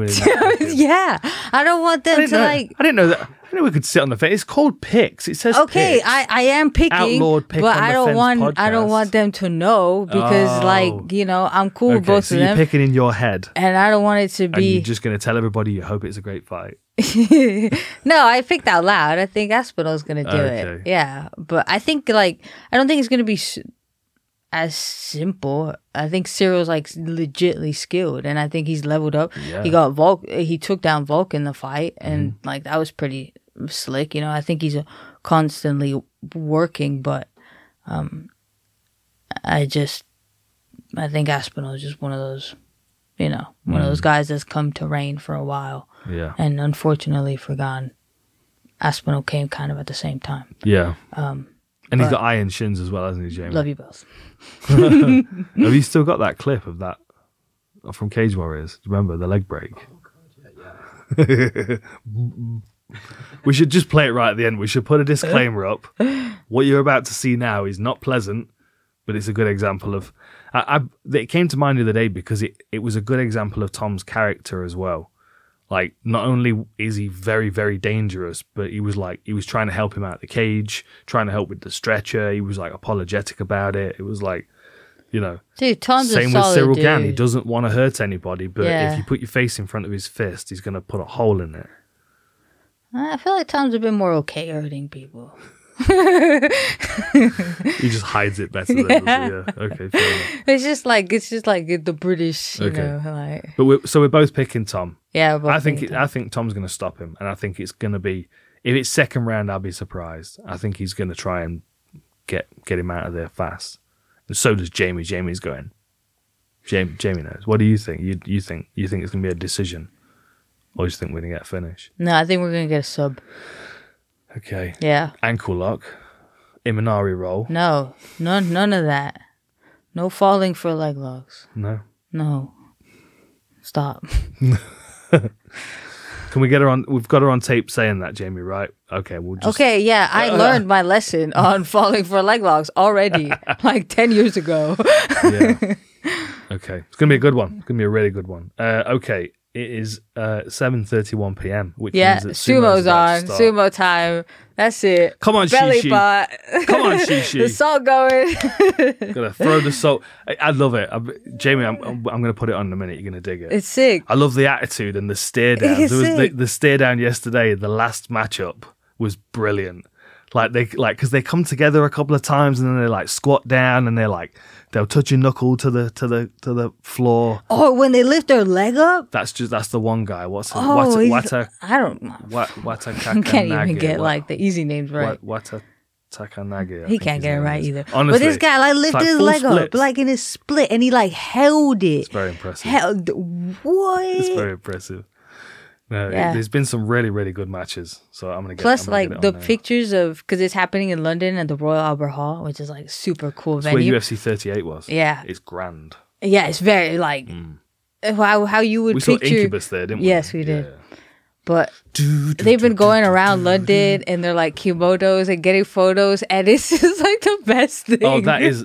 Yeah. I don't want them to I didn't know that. I didn't know we could sit on the fence. It's called picks. It says okay. Picks. I am picking, Outlawed pick but on I the don't Fence want. podcast. I don't want them to know because, I'm cool with both so of them. You're picking in your head, and I don't want it to be. And you're just going to tell everybody you hope it's a great fight. No, I picked out loud. I think Aspinall's going to do it. Yeah, but I think I don't think it's going to be as simple. I think Cyril's legitly skilled, and I think he's leveled up. Yeah. He got he took down Volk in the fight, and that was pretty slick. I think he's constantly working, but I think Aspinall is just one of those, one of those guys that's come to reign for a while. Yeah. And unfortunately for Gane, Aspinall came kind of at the same time. Yeah. And he's got iron shins as well, hasn't he, Jamie? Love you both. Have you still got that clip of that from Cage Warriors? Do you remember the leg break? Oh, God, yeah. We should just play it right at the end. We should put a disclaimer up. What you're about to see now is not pleasant, but it's a good example of... it came to mind the other day because it was a good example of Tom's character as well. Like, not only is he very, very dangerous, but he was trying to help him out of the cage, trying to help with the stretcher. He was like apologetic about it. It was like, you know, dude, Tom's same a with solid Cyril dude. Gann. He doesn't want to hurt anybody, but Yeah. if you put your face in front of his fist, he's going to put a hole in it. I feel like Tom's a bit more okay hurting people. He just hides it better than does he? Yeah. Okay, fair enough. It's just like the British, you know, like. But we're both picking Tom. Yeah, we're both I think picking I think Tom's going to stop him, and I think it's going to be, if it's second round, I'll be surprised. I think he's going to try and get him out of there fast. And so does Jamie. Jamie's going. Jamie knows. What do you think? You think it's going to be a decision, or do you think we're going to get a finish? No, I think we're gonna get a sub. Okay. Yeah. Ankle lock, Imanari roll. No, none of that. No falling for leg locks. No. No. Stop. Can we get her on? We've got her on tape saying that, Jamie, right? Okay, we'll just... Okay, yeah, I learned my lesson on falling for leg locks already, like 10 years ago. Yeah. Okay. It's going to be a good one. It's going to be a really good one. Okay. It is 7:31 p.m., which Yeah, means that sumo's about on. to start. Sumo time. That's it. Come on, Belly Shishi. butt. Come on, Shishi. The salt going. Gonna throw the salt. I love it. Jamie, I'm gonna put it on in a minute. You're gonna dig it. It's sick. I love the attitude and the stare down. It's There was sick. the stare down yesterday. The last matchup was brilliant. Because they come together a couple of times and then they like squat down and they'll touch your knuckle to the floor. Oh, when they lift their leg up? That's the one guy. What's his Oh, Wata I don't Wata I can't even get like the easy names right. Wata Takanagi. He can't get it right either. Honestly, but this guy like lifted it's like his full leg up splits. like in his split and he like held it. It's very impressive. What? It's very impressive. No, Yeah. there's been some really, really good matches. So I'm gonna get. Plus, I'm gonna get like it the on there. pictures of, because it's happening in London at the Royal Albert Hall, which is like super cool It's where venue. UFC 38 was. Yeah. It's grand. Yeah, it's very like how you would We saw picture. Incubus there, didn't we? Yes, we did. Yeah. But they've been going around London and they're like kimonos and getting photos, and it's just like the best thing. Oh, that is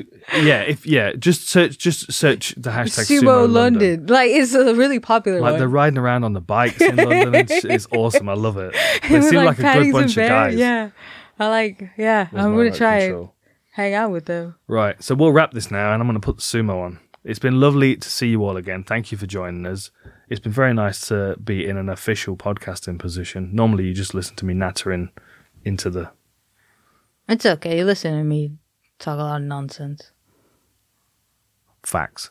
Just search the hashtag Sumo London. Like it's a really popular Like one. they're riding around on the bikes in London. It's awesome. I love it. They With, seem like a good Paddington bunch of Bear. guys. Yeah, I'm Where's gonna my try and control? hang out with them. Right, so we'll wrap this now, and I'm going to put the sumo on. It's been lovely to see you all again. Thank you for joining us. It's been very nice to be in an official podcasting position. Normally, you just listen to me nattering into the... It's okay. You listen to me talk a lot of nonsense. facts.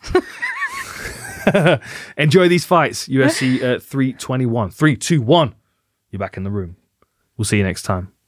Enjoy these fights. UFC 321. 3, 2, 1. You're back in the room. We'll see you next time.